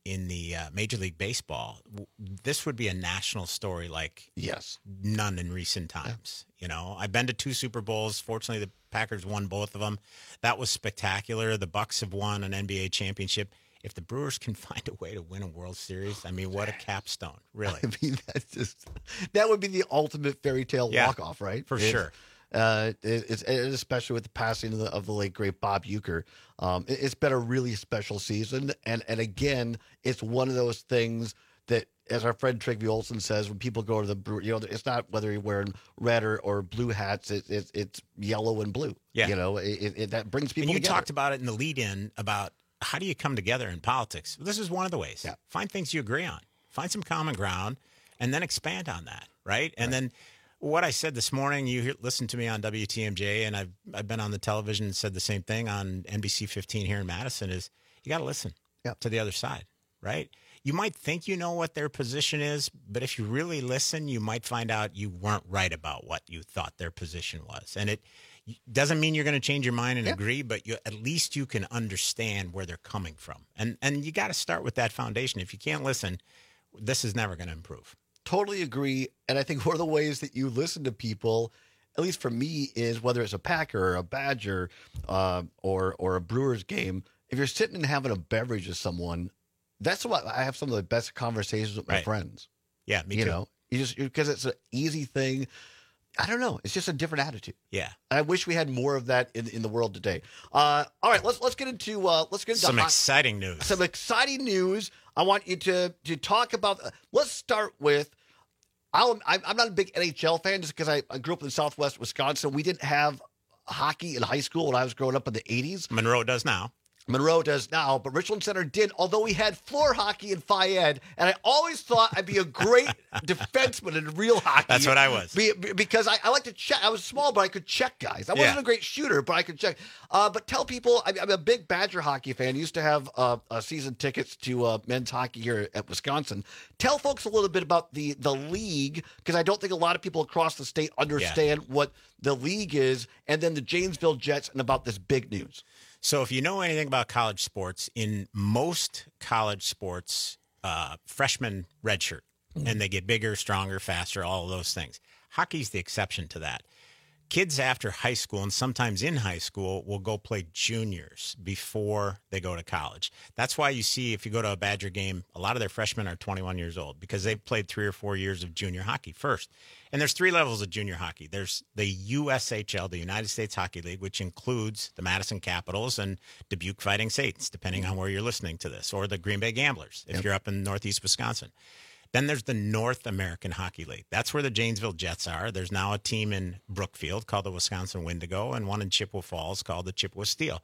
in the uh, Major League Baseball, w- this would be a national story like yes, none in recent times. Yeah. You know, I've been to two Super Bowls. Fortunately, the Packers won both of them. That was spectacular. The Bucks have won an N B A championship. If the Brewers can find a way to win a World Series, I mean, what a capstone, really. I mean, that's just that would be the ultimate fairy tale yeah, walk-off, right? For it's, sure. Uh, it, it's, it's especially with the passing of the, of the late great Bob Uecker. Um, it, it's been a really special season, and and again, it's one of those things that, as our friend Trygve Olsen says, when people go to the Brewer, you know, it's not whether you're wearing red or, or blue hats; it, it, it's yellow and blue. Yeah, you know, it, it, that brings people. And you together. talked about it in the lead-in about how do you come together in politics. This is one of the ways. Yeah. Find things you agree on, find some common ground, and then expand on that. Right, and right. then. What I said this morning, you hear, listened to me on W T M J, and I've I've been on the television and said the same thing on N B C fifteen here in Madison, is you got to listen yep. to the other side, right? You might think you know what their position is, but if you really listen, you might find out you weren't right about what you thought their position was. And it doesn't mean you're going to change your mind and yep. agree, but you, at least you can understand where they're coming from. And, and you got to start with that foundation. If you can't listen, this is never going to improve. Totally agree. And I think one of the ways that you listen to people, at least for me, is whether it's a Packer or a Badger uh, or or a Brewers game, if you're sitting and having a beverage with someone, that's what I have some of the best conversations with my right. friends. Yeah, me you too. You know, you just because it's an easy thing. I don't know. It's just a different attitude. Yeah. I wish we had more of that in, in the world today. Uh, all right, let's let's get into uh, let's get into some hot, exciting news. Some exciting news. I want you to to talk about. Uh, let's start with. I'll, I'm not a big N H L fan just because I, I grew up in Southwest Wisconsin. We didn't have hockey in high school when I was growing up in the eighties. Monroe does now. Monroe does now, but Richland Center did, although we had floor hockey in Phi Ed, and I always thought I'd be a great defenseman in real hockey. That's what I was. Be, because I, I like to check. I was small, but I could check guys. I wasn't yeah. a great shooter, but I could check. Uh, but tell people, I, I'm a big Badger hockey fan. Used to have uh, uh, season tickets to uh, men's hockey here at Wisconsin. Tell folks a little bit about the, the league, because I don't think a lot of people across the state understand yeah. what the league is, and then the Janesville Jets, and about this big news. So if you know anything about college sports, in most college sports, uh, freshmen redshirt, mm-hmm. and they get bigger, stronger, faster, all of those things. Hockey's the exception to that. Kids after high school, and sometimes in high school, will go play juniors before they go to college. That's why you see, if you go to a Badger game, a lot of their freshmen are twenty-one years old because they've played three or four years of junior hockey first. And there's three levels of junior hockey. There's the U S H L, the United States Hockey League, which includes the Madison Capitals and Dubuque Fighting Saints, depending on where you're listening to this, or the Green Bay Gamblers, if yep. you're up in northeast Wisconsin. Then there's the North American Hockey League. That's where the Janesville Jets are. There's now a team in Brookfield called the Wisconsin Wendigo, and one in Chippewa Falls called the Chippewa Steel.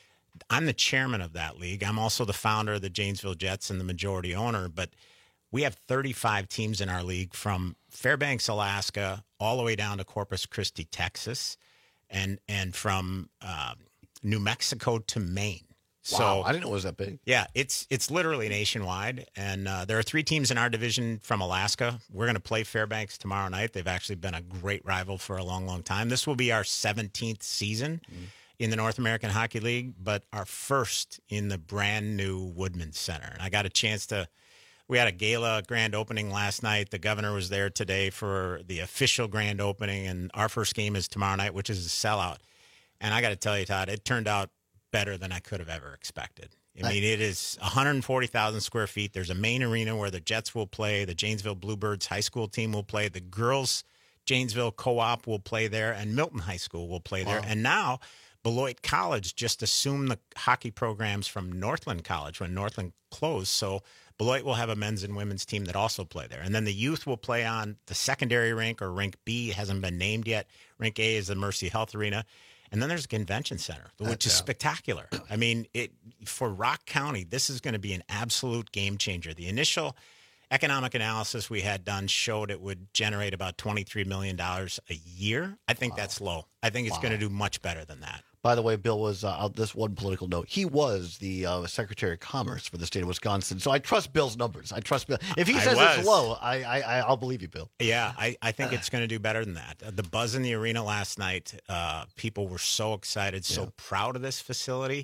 I'm the chairman of that league. I'm also the founder of the Janesville Jets and the majority owner, but we have thirty-five teams in our league, from Fairbanks, Alaska, all the way down to Corpus Christi, Texas, and and from uh, New Mexico to Maine. Wow, so I didn't know it was that big. Yeah, it's it's literally nationwide, and uh, there are three teams in our division from Alaska. We're going to play Fairbanks tomorrow night. They've actually been a great rival for a long, long time. This will be our seventeenth season mm. in the North American Hockey League, but our first in the brand new Woodman Center. And I got a chance to. We had a gala grand opening last night. The governor was there today for the official grand opening, and our first game is tomorrow night, which is a sellout. And I got to tell you, Todd, it turned out better than I could have ever expected. I mean, it is one hundred forty thousand square feet. There's a main arena where the Jets will play. The Janesville Bluebirds high school team will play. The girls Janesville Co-op will play there, and Milton High School will play there. Wow. And now Beloit College just assumed the hockey programs from Northland College when Northland closed. So Beloit will have a men's and women's team that also play there. And then the youth will play on the secondary rink, or rink B hasn't been named yet. Rink A is the Mercy Health Arena. And then there's a convention center, which That's is out. spectacular. I mean, it for Rock County, this is going to be an absolute game changer. The initial economic analysis we had done showed it would generate about twenty-three million dollars a year. I think wow. that's low. I think it's wow. going to do much better than that. By the way, Bill was, uh, this one political note, he was the uh, Secretary of Commerce for the state of Wisconsin. So I trust Bill's numbers. I trust Bill. If he says it's low, I, I, I'll believe you, Bill. Yeah, I, I think it's going to do better than that. The buzz in the arena last night, uh, people were so excited, so yeah. proud of this facility.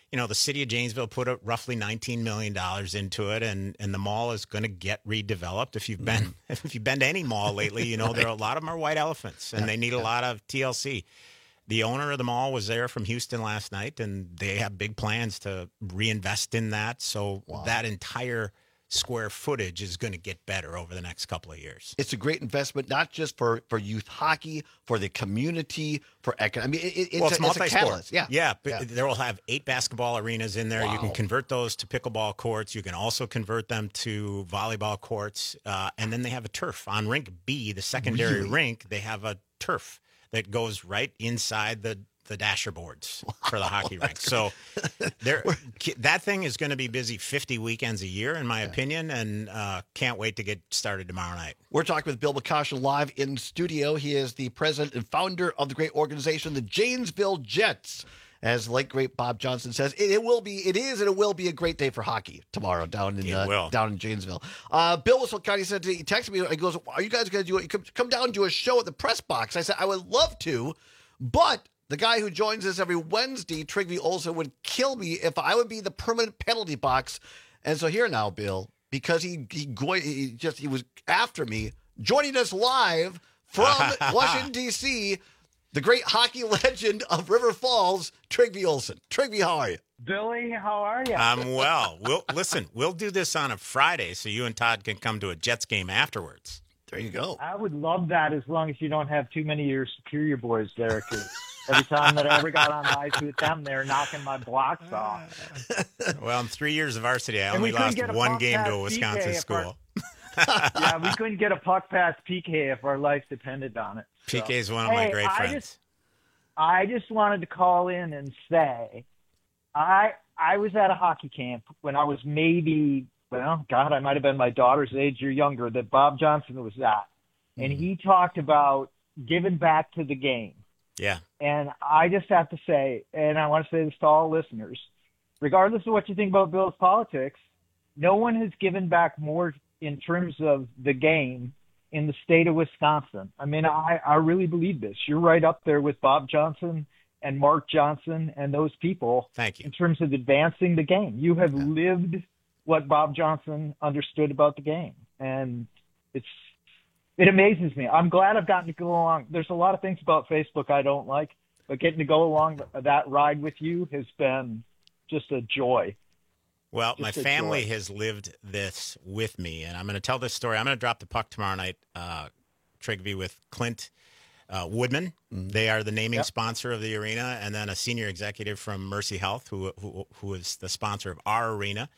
you know, the city of Janesville put a, roughly nineteen million dollars into it, and, and the mall is going to get redeveloped. If you've been mm-hmm. if you've been to any mall lately, you know, right. there are a lot of them are white elephants, and yeah, they need yeah. a lot of T L C. The owner of the mall was there from Houston last night, and they have big plans to reinvest in that. So wow. that entire square footage is going to get better over the next couple of years. It's a great investment, not just for, for youth hockey, for the community, for economic. I mean, it, it's, well, it's, a, it's a catalyst. Yeah, yeah. yeah. There will have eight basketball arenas in there. Wow. You can convert those to pickleball courts. You can also convert them to volleyball courts, uh, and then they have a turf on rink B, the secondary really? rink. They have a turf that goes right inside the the dasher boards wow, for the hockey rink. So there, that thing is going to be busy fifty weekends a year, in my yeah. opinion, and uh, can't wait to get started tomorrow night. We're talking with Bill McCoshen live in studio. He is the president and founder of the great organization, the Janesville Jets. As the late great Bob Johnson says, it, it will be, it is, and it will be a great day for hockey tomorrow down in uh, down in Janesville. Uh, Bill was kind of said to, he texted me. He goes, "Are you guys going to do it? Come, come down and do a show at the press box?" I said, "I would love to, but the guy who joins us every Wednesday, Trygve Olsen, would kill me if I would be the permanent penalty box." And so here now, Bill, because he he, he just he was after me, joining us live from Washington D C, the great hockey legend of River Falls, Trygve Olsen. Trygve, how are you? Billy, how are you? I'm well. We'll listen. We'll do this on a Friday, so you and Todd can come to a Jets game afterwards. There you go. I would love that, as long as you don't have too many of your superior boys there. Cause every time that I ever got on ice with them, they're knocking my blocks off. Well, in three years of varsity, I only lost one game to a Wisconsin school. Our, yeah, we couldn't get a puck past P K if our life depended on it. So. P K is one of hey, my great I friends. Just, I just wanted to call in and say, I I was at a hockey camp when I was maybe, well, God, I might have been my daughter's age or younger, that Bob Johnson was at. And he talked about giving back to the game. Yeah. And I just have to say, and I want to say this to all listeners, regardless of what you think about Bill's politics, no one has given back more in terms of the game in the state of Wisconsin. I mean, I, I really believe this. You're right up there with Bob Johnson and Mark Johnson and those people. Thank you. In terms of advancing the game. You have yeah. lived what Bob Johnson understood about the game. And it's it amazes me. I'm glad I've gotten to go along. There's a lot of things about Facebook I don't like, but getting to go along that ride with you has been just a joy. Well, Just my family joy. has lived this with me, and I'm going to tell this story. I'm going to drop the puck tomorrow night, uh, Trygve, with Clint uh, Woodman. Mm-hmm. They are the naming yep. sponsor of the arena, and then a senior executive from Mercy Health, who who, who is the sponsor of our arena.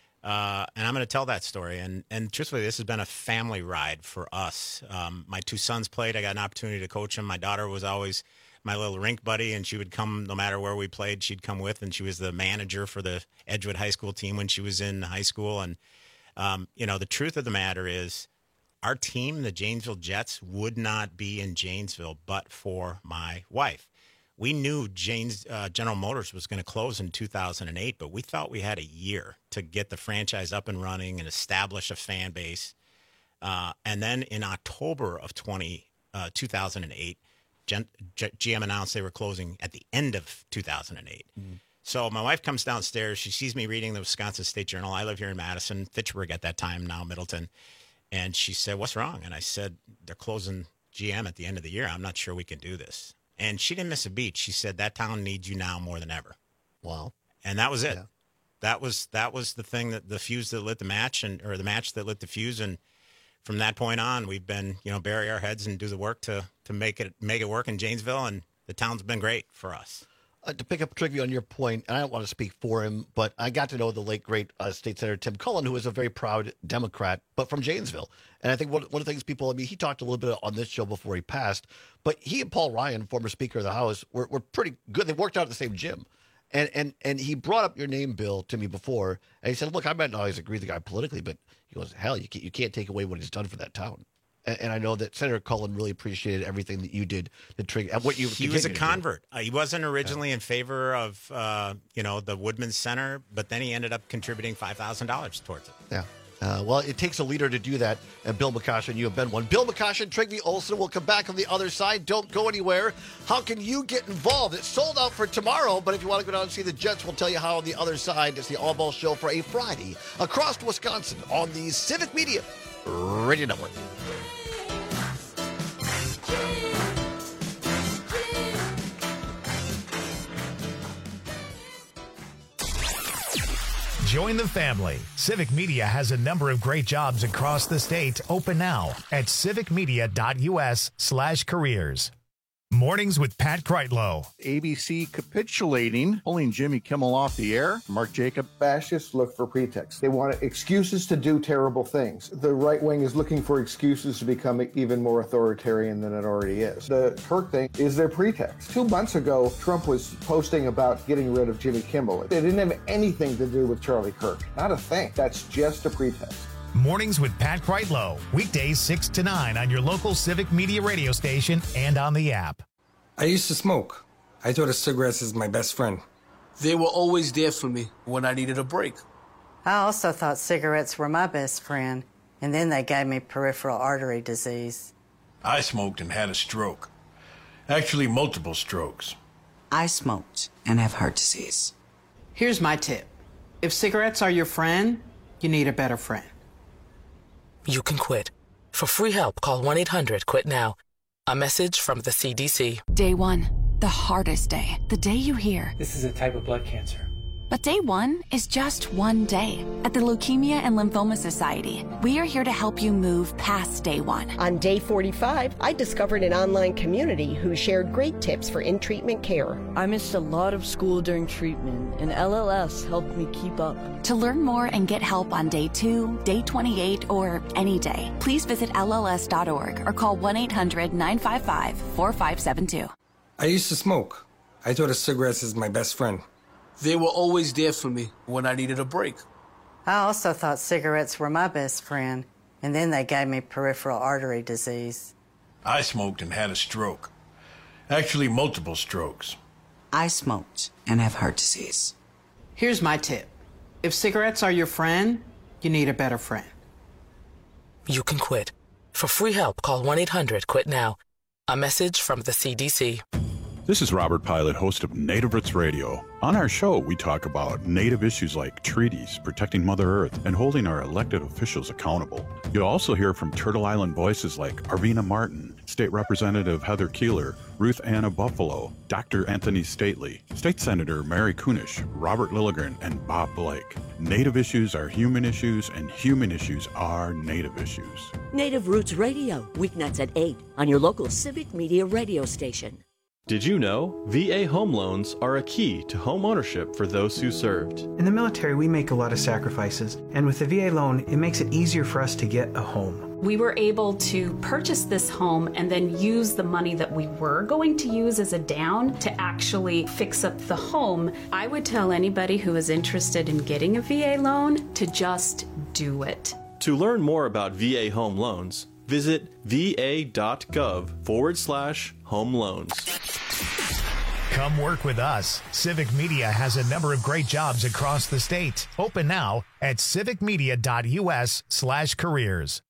Uh, and I'm going to tell that story. And, and truthfully, this has been a family ride for us. Um, my two sons played. I got an opportunity to coach them. My daughter was always my little rink buddy, and she would come no matter where we played. She'd come with, and she was the manager for the Edgewood High School team when she was in high school. And, um, you know, the truth of the matter is our team, the Janesville Jets, would not be in Janesville but for my wife. We knew Janes, uh, General Motors was going to close in two thousand eight, but we thought we had a year to get the franchise up and running and establish a fan base. Uh, and then in October of twenty, uh, two thousand eight, Gen- G M announced they were closing at the end of two thousand eight. Mm. So my wife comes downstairs. She sees me reading the Wisconsin State Journal. I live here in Madison, Fitchburg at that time, now Middleton. And she said, "What's wrong?" And I said, "They're closing G M at the end of the year. I'm not sure we can do this." And she didn't miss a beat. She said, "That town needs you now more than ever." Wow. And that was it. Yeah. That was that was the thing, that the fuse that lit the match, and or the match that lit the fuse. And from that point on, we've been, you know, bury our heads and do the work to to make it make it work in Janesville, and the town's been great for us. Uh, to pick up Trygve on your point, and I don't want to speak for him, but I got to know the late, great uh, State Senator Tim Cullen, who is a very proud Democrat, but from Janesville. And I think one, one of the things people, I mean, he talked a little bit on this show before he passed, but he and Paul Ryan, former Speaker of the House, were, were pretty good. They worked out at the same gym. And, and and he brought up your name, Bill, to me before, and he said, "Look, I might not always agree with the guy politically, but," he goes, "hell, you can't, you can't take away what he's done for that town." And, and I know that Senator Cullen really appreciated everything that you did to trigger what you. He was a convert. Uh, he wasn't originally yeah. in favor of uh, you know the Woodman Center, but then he ended up contributing five thousand dollars towards it. Yeah. Uh, well, it takes a leader to do that, and Bill McCoshen, you have been one. Bill McCoshen, Trygve Olsen will come back on the other side. Don't go anywhere. How can you get involved? It's sold out for tomorrow, but if you want to go down and see the Jets, we'll tell you how on the other side. It's the All Ball Show for a Friday across Wisconsin on the Civic Media Radio Network. Join the family. Civic Media has a number of great jobs across the state open now at civicmedia.us slash careers. Mornings with Pat Kreitlow. A B C capitulating, pulling Jimmy Kimmel off the air. Mark Jacob. Fascists look for pretexts. They want excuses to do terrible things. The right wing is looking for excuses to become even more authoritarian than it already is. The Kirk thing is their pretext. Two months ago, Trump was posting about getting rid of Jimmy Kimmel. It didn't have anything to do with Charlie Kirk. Not a thing. That's just a pretext. Mornings with Pat Kreitlow. Weekdays six to nine on your local Civic Media radio station and on the app. I used to smoke. I thought of cigarettes as my best friend. They were always there for me when I needed a break. I also thought cigarettes were my best friend, and then they gave me peripheral artery disease. I smoked and had a stroke. Actually, multiple strokes. I smoked and have heart disease. Here's my tip. If cigarettes are your friend, you need a better friend. You can quit. For free help, call one eight hundred quit now. A message from the C D C. Day one, the hardest day. The day you hear, this is a type of blood cancer. But day one is just one day. At the Leukemia and Lymphoma Society, we are here to help you move past day one. On day forty-five, I discovered an online community who shared great tips for in-treatment care. I missed a lot of school during treatment, and L L S helped me keep up. To learn more and get help on day two, day twenty-eight, or any day, please visit L L S dot org or call one eight hundred nine five five four five seven two. I used to smoke. I thought of cigarettes as my best friend. They were always there for me when I needed a break. I also thought cigarettes were my best friend, and then they gave me peripheral artery disease. I smoked and had a stroke. Actually, multiple strokes. I smoked and have heart disease. Here's my tip. If cigarettes are your friend, you need a better friend. You can quit. For free help, call one eight hundred quit now. A message from the C D C. This is Robert Pilot, host of Native Roots Radio. On our show, we talk about Native issues like treaties, protecting Mother Earth, and holding our elected officials accountable. You'll also hear from Turtle Island voices like Arvina Martin, State Representative Heather Keeler, Ruth Anna Buffalo, Doctor Anthony Stately, State Senator Mary Kunish, Robert Lilligren, and Bob Blake. Native issues are human issues, and human issues are Native issues. Native Roots Radio, weeknights at eight on your local Civic Media radio station. Did you know V A home loans are a key to home ownership for those who served? In the military, we make a lot of sacrifices, and with the V A loan, it makes it easier for us to get a home. We were able to purchase this home and then use the money that we were going to use as a down to actually fix up the home. I would tell anybody who is interested in getting a V A loan to just do it. To learn more about V A home loans, visit va.gov forward slash home loans. Come work with us. Civic Media has a number of great jobs across the state. Open now at civicmedia.us slash careers.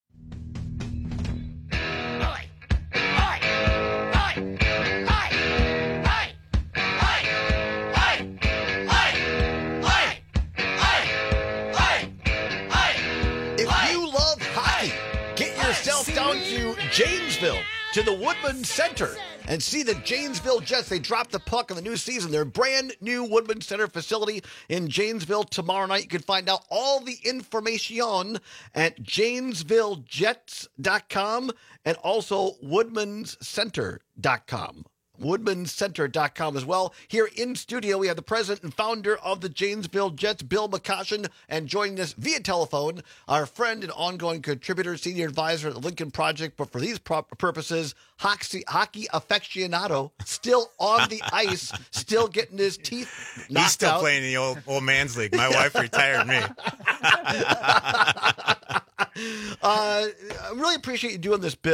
If you love hockey, get yourself down to Janesville, to the Woodman Center, and see the Janesville Jets. They dropped the puck in the new season. Their brand new Woodman Center facility in Janesville tomorrow night. You can find out all the information at janesville jets dot com and also woodmans center dot com. woodmans center dot com as well. Here in studio, we have the president and founder of the Janesville Jets, Bill McCoshen, and joining us via telephone, our friend and ongoing contributor, senior advisor at the Lincoln Project, but for these purposes, hockey, hockey aficionado, still on the ice, still getting his teeth knocked He's still out. playing in the old, old man's league. My wife retired me. uh, I really appreciate you doing this, Bill.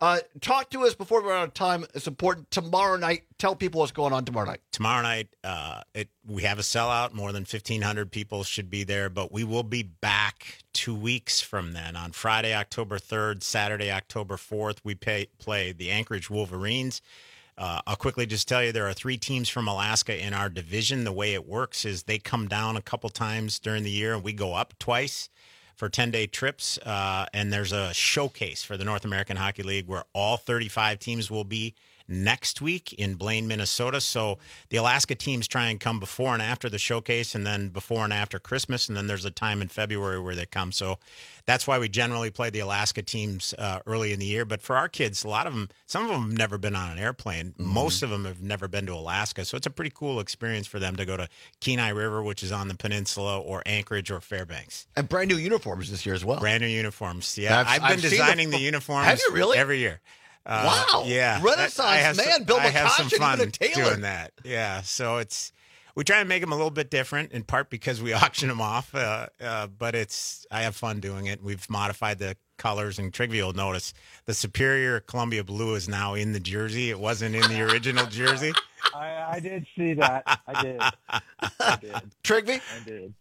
Uh, talk to us before we're out of time. It's important. Tomorrow night, tell people what's going on tomorrow night. Tomorrow night, uh, it we have a sellout. More than fifteen hundred people should be there, but we will be back two weeks from then. On Friday, October third, Saturday, October fourth, we pay, play the Anchorage Wolverines. Uh, I'll quickly just tell you there are three teams from Alaska in our division. The way it works is they come down a couple times during the year, and we go up twice for ten-day trips. Uh, and there's a showcase for the North American Hockey League where all thirty-five teams will be next week in Blaine, Minnesota. So the Alaska teams try and come before and after the showcase, and then before and after Christmas, and then there's a time in February where they come. So that's why we generally play the Alaska teams uh, early in the year. But for our kids, a lot of them, some of them have never been on an airplane. Mm-hmm. Most of them have never been to Alaska. So it's a pretty cool experience for them to go to Kenai River, which is on the peninsula, or Anchorage or Fairbanks. And brand new uniforms this year as well. Brand new uniforms. Yeah, I've, I've been I've designing the, the uniforms have you really? every year. Uh, wow. Yeah. Renaissance I have man, some, Bill I have some McCoshen, fun even a tailor. doing that. Yeah. So it's, we try and make them a little bit different, in part because we auction them off. Uh, uh, but it's, I have fun doing it. We've modified the colors, and Trigby will notice the Superior Columbia blue is now in the jersey. It wasn't in the original jersey. I, I did see that. I did. I did. Trigby? I did.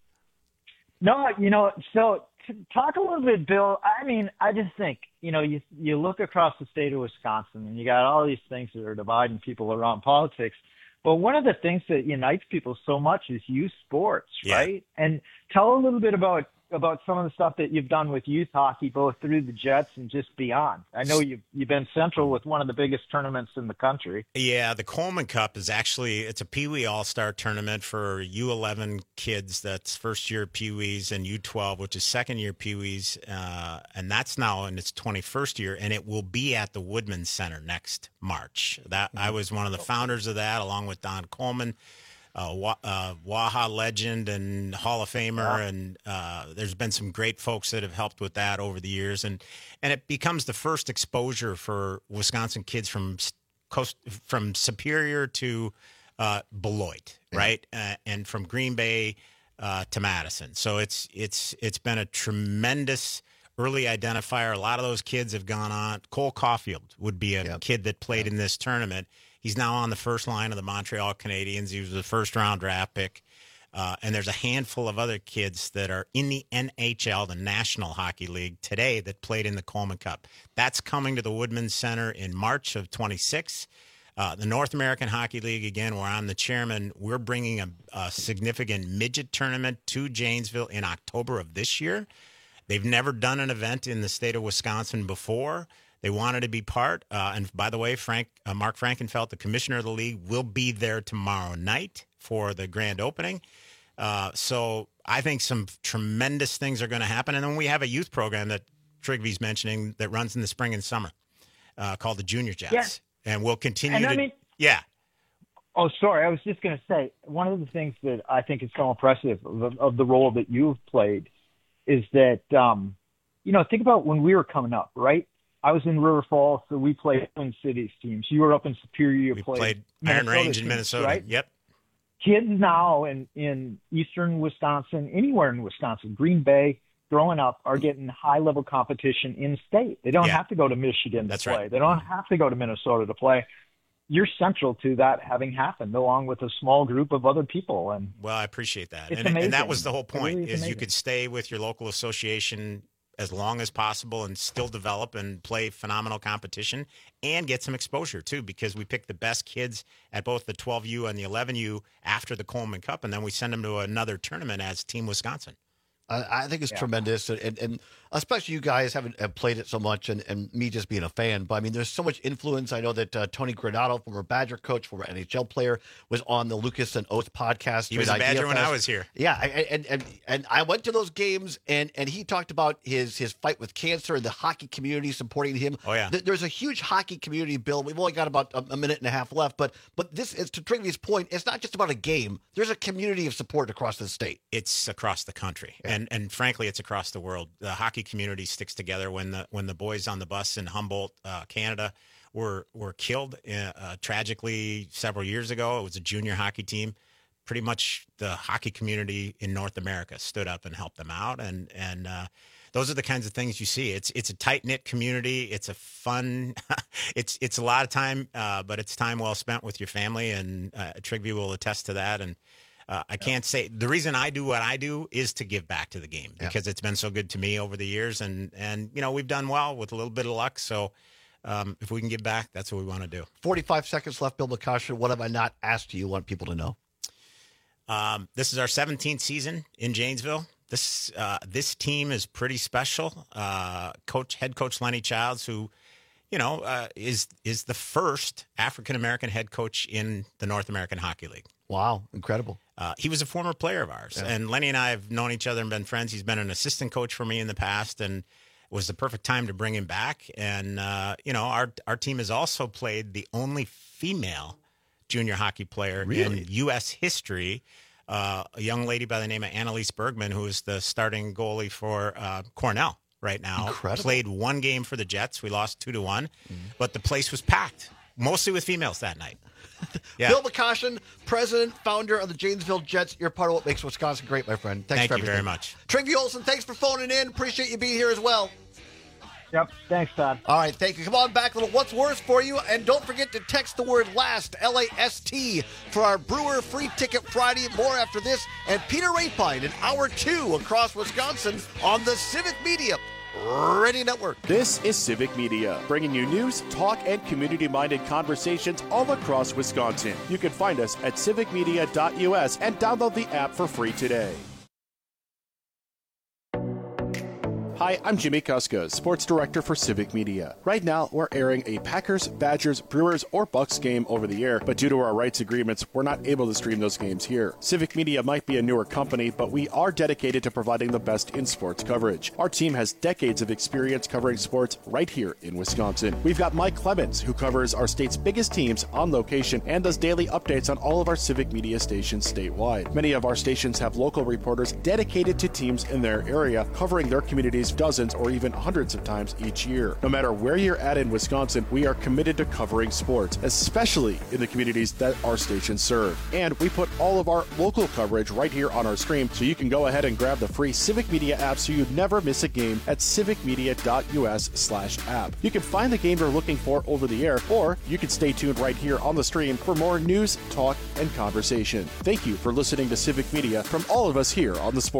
No, you know, so to talk a little bit, Bill, I mean, I just think, you know, you you look across the state of Wisconsin and you got all these things that are dividing people around politics. But one of the things that unites people so much is youth sports, Yeah. right? And tell a little bit about about some of the stuff that you've done with youth hockey, both through the Jets and just beyond. I know you've, you've been central with one of the biggest tournaments in the country. Yeah, the Coleman Cup is actually, it's a Pee Wee All-Star tournament for U eleven kids. That's first-year Pee Wees, and U twelve, which is second-year Pee Wees. Uh, and that's now in its twenty-first year, and it will be at the Woodman Center next March. That I was one of the founders of that, along with Don Coleman. Uh, Wa- uh, Waha legend and Hall of Famer, yeah. and uh, there's been some great folks that have helped with that over the years, and and it becomes the first exposure for Wisconsin kids from coast from Superior to uh, Beloit, yeah. right, uh, and from Green Bay uh, to Madison. So it's it's it's been a tremendous early identifier. A lot of those kids have gone on. Cole Caulfield would be a yep. kid that played yep. in this tournament. He's now on the first line of the Montreal Canadiens. He was a first-round draft pick. Uh, and there's a handful of other kids that are in the N H L, the National Hockey League, today that played in the Coleman Cup. That's coming to the Woodman Center in March of twenty-six. Uh, the North American Hockey League, again, where I'm the chairman, we're bringing a, a significant midget tournament to Janesville in October of this year. They've never done an event in the state of Wisconsin before. They wanted to be part. Uh, and by the way, Frank uh, Mark Frankenfeld, the commissioner of the league, will be there tomorrow night for the grand opening. Uh, so I think some tremendous things are going to happen. And then we have a youth program that Trigby's mentioning that runs in the spring and summer uh, called the Junior Jets. Yeah. And we'll continue and to. I mean, yeah. Oh, sorry. I was just going to say, one of the things that I think is so impressive of, of the role that you've played is that, um, you know, think about when we were coming up, right? I was in River Falls, so we played Twin Cities teams. You were up in Superior. You we played, played Iron Minnesota Range teams, in Minnesota. Right? Yep. Kids now in, in eastern Wisconsin, anywhere in Wisconsin, Green Bay, growing up, are getting high-level competition in state. They don't yeah. have to go to Michigan to That's play. right. They don't have to go to Minnesota to play. You're central to that having happened, along with a small group of other people. And well, I appreciate that. It's and, amazing. and that was the whole point, Really is is you amazing. could stay with your local association as long as possible and still develop and play phenomenal competition and get some exposure too, because we pick the best kids at both the twelve U and the eleven U after the Coleman Cup, and then we send them to another tournament as Team Wisconsin. I, I think it's Yeah. tremendous, and, and especially you guys haven't have played it so much, and, and me just being a fan. But I mean, there's so much influence. I know that uh, Tony Granato, former Badger coach, former N H L player, was on the Lucas and Oath podcast. He was a Badger when I was here. Yeah, I, and and and I went to those games, and and he talked about his his fight with cancer and the hockey community supporting him. Oh yeah, Th- there's a huge hockey community, Bill. We've only got about a, a minute and a half left, but but this is to Trigby's point. It's not just about a game. There's a community of support across the state. It's across the country, Yeah. and and frankly, it's across the world. The hockey community sticks together. When the when the boys on the bus in Humboldt, uh, Canada, were were killed uh, uh, tragically several years ago, it was a junior hockey team. Pretty much the hockey community in North America stood up and helped them out, and and uh, those are the kinds of things you see. It's it's a tight knit community. It's a fun. it's it's a lot of time, uh, but it's time well spent with your family, and uh, Trigby will attest to that. And uh, I can't say the reason I do what I do is to give back to the game because yeah. it's been so good to me over the years, and and you know we've done well with a little bit of luck. So um, if we can give back, that's what we want to do. Forty-five seconds left, Bill McCoshen. What have I not asked you? Want people to know? Um, this is our seventeenth season in Janesville. This uh, this team is pretty special. Uh, coach, head coach Lenny Childs, who, you know, uh, is is the first African American head coach in the North American Hockey League. Wow, incredible! Uh, he was a former player of ours, yeah. and Lenny and I have known each other and been friends. He's been an assistant coach for me in the past, and it was the perfect time to bring him back. And uh, you know, our our team has also played the only female junior hockey player really? in U S history. Uh, a young lady by the name of Annalise Bergman, who is the starting goalie for uh, Cornell right now. Incredible. Played one game for the Jets. We lost two to one, mm-hmm. but the place was packed, mostly with females that night. Yeah. Bill McCoshen, president, founder of the Janesville Jets. You're part of what makes Wisconsin great, my friend. Thanks Thank for you everything. very much. Trigby Olson, thanks for phoning in. Appreciate you being here as well. Yep. Thanks, Todd. All right. Thank you. Come on back. A little What's Worse for you. And don't forget to text the word LAST, L A S T, for our Brewer Free Ticket Friday. More after this. And Peter Rapine in hour two across Wisconsin on the Civic Media Radio Network. This is Civic Media, bringing you news, talk, and community-minded conversations all across Wisconsin. You can find us at civic media dot U S and download the app for free today. Hi, I'm Jimmy Kuska, Sports Director for Civic Media. Right now, we're airing a Packers, Badgers, Brewers, or Bucks game over the air, but due to our rights agreements, we're not able to stream those games here. Civic Media might be a newer company, but we are dedicated to providing the best in sports coverage. Our team has decades of experience covering sports right here in Wisconsin. We've got Mike Clemens, who covers our state's biggest teams on location and does daily updates on all of our Civic Media stations statewide. Many of our stations have local reporters dedicated to teams in their area, covering their communities dozens or even hundreds of times each year. No matter where you're at in Wisconsin, we are committed to covering sports, especially in the communities that our stations serve. And we put all of our local coverage right here on our stream, so you can go ahead and grab the free Civic Media app so you never miss a game at civic media dot U S slash app. You can find the game you're looking for over the air, or you can stay tuned right here on the stream for more news, talk, and conversation. Thank you for listening to Civic Media from all of us here on the Sports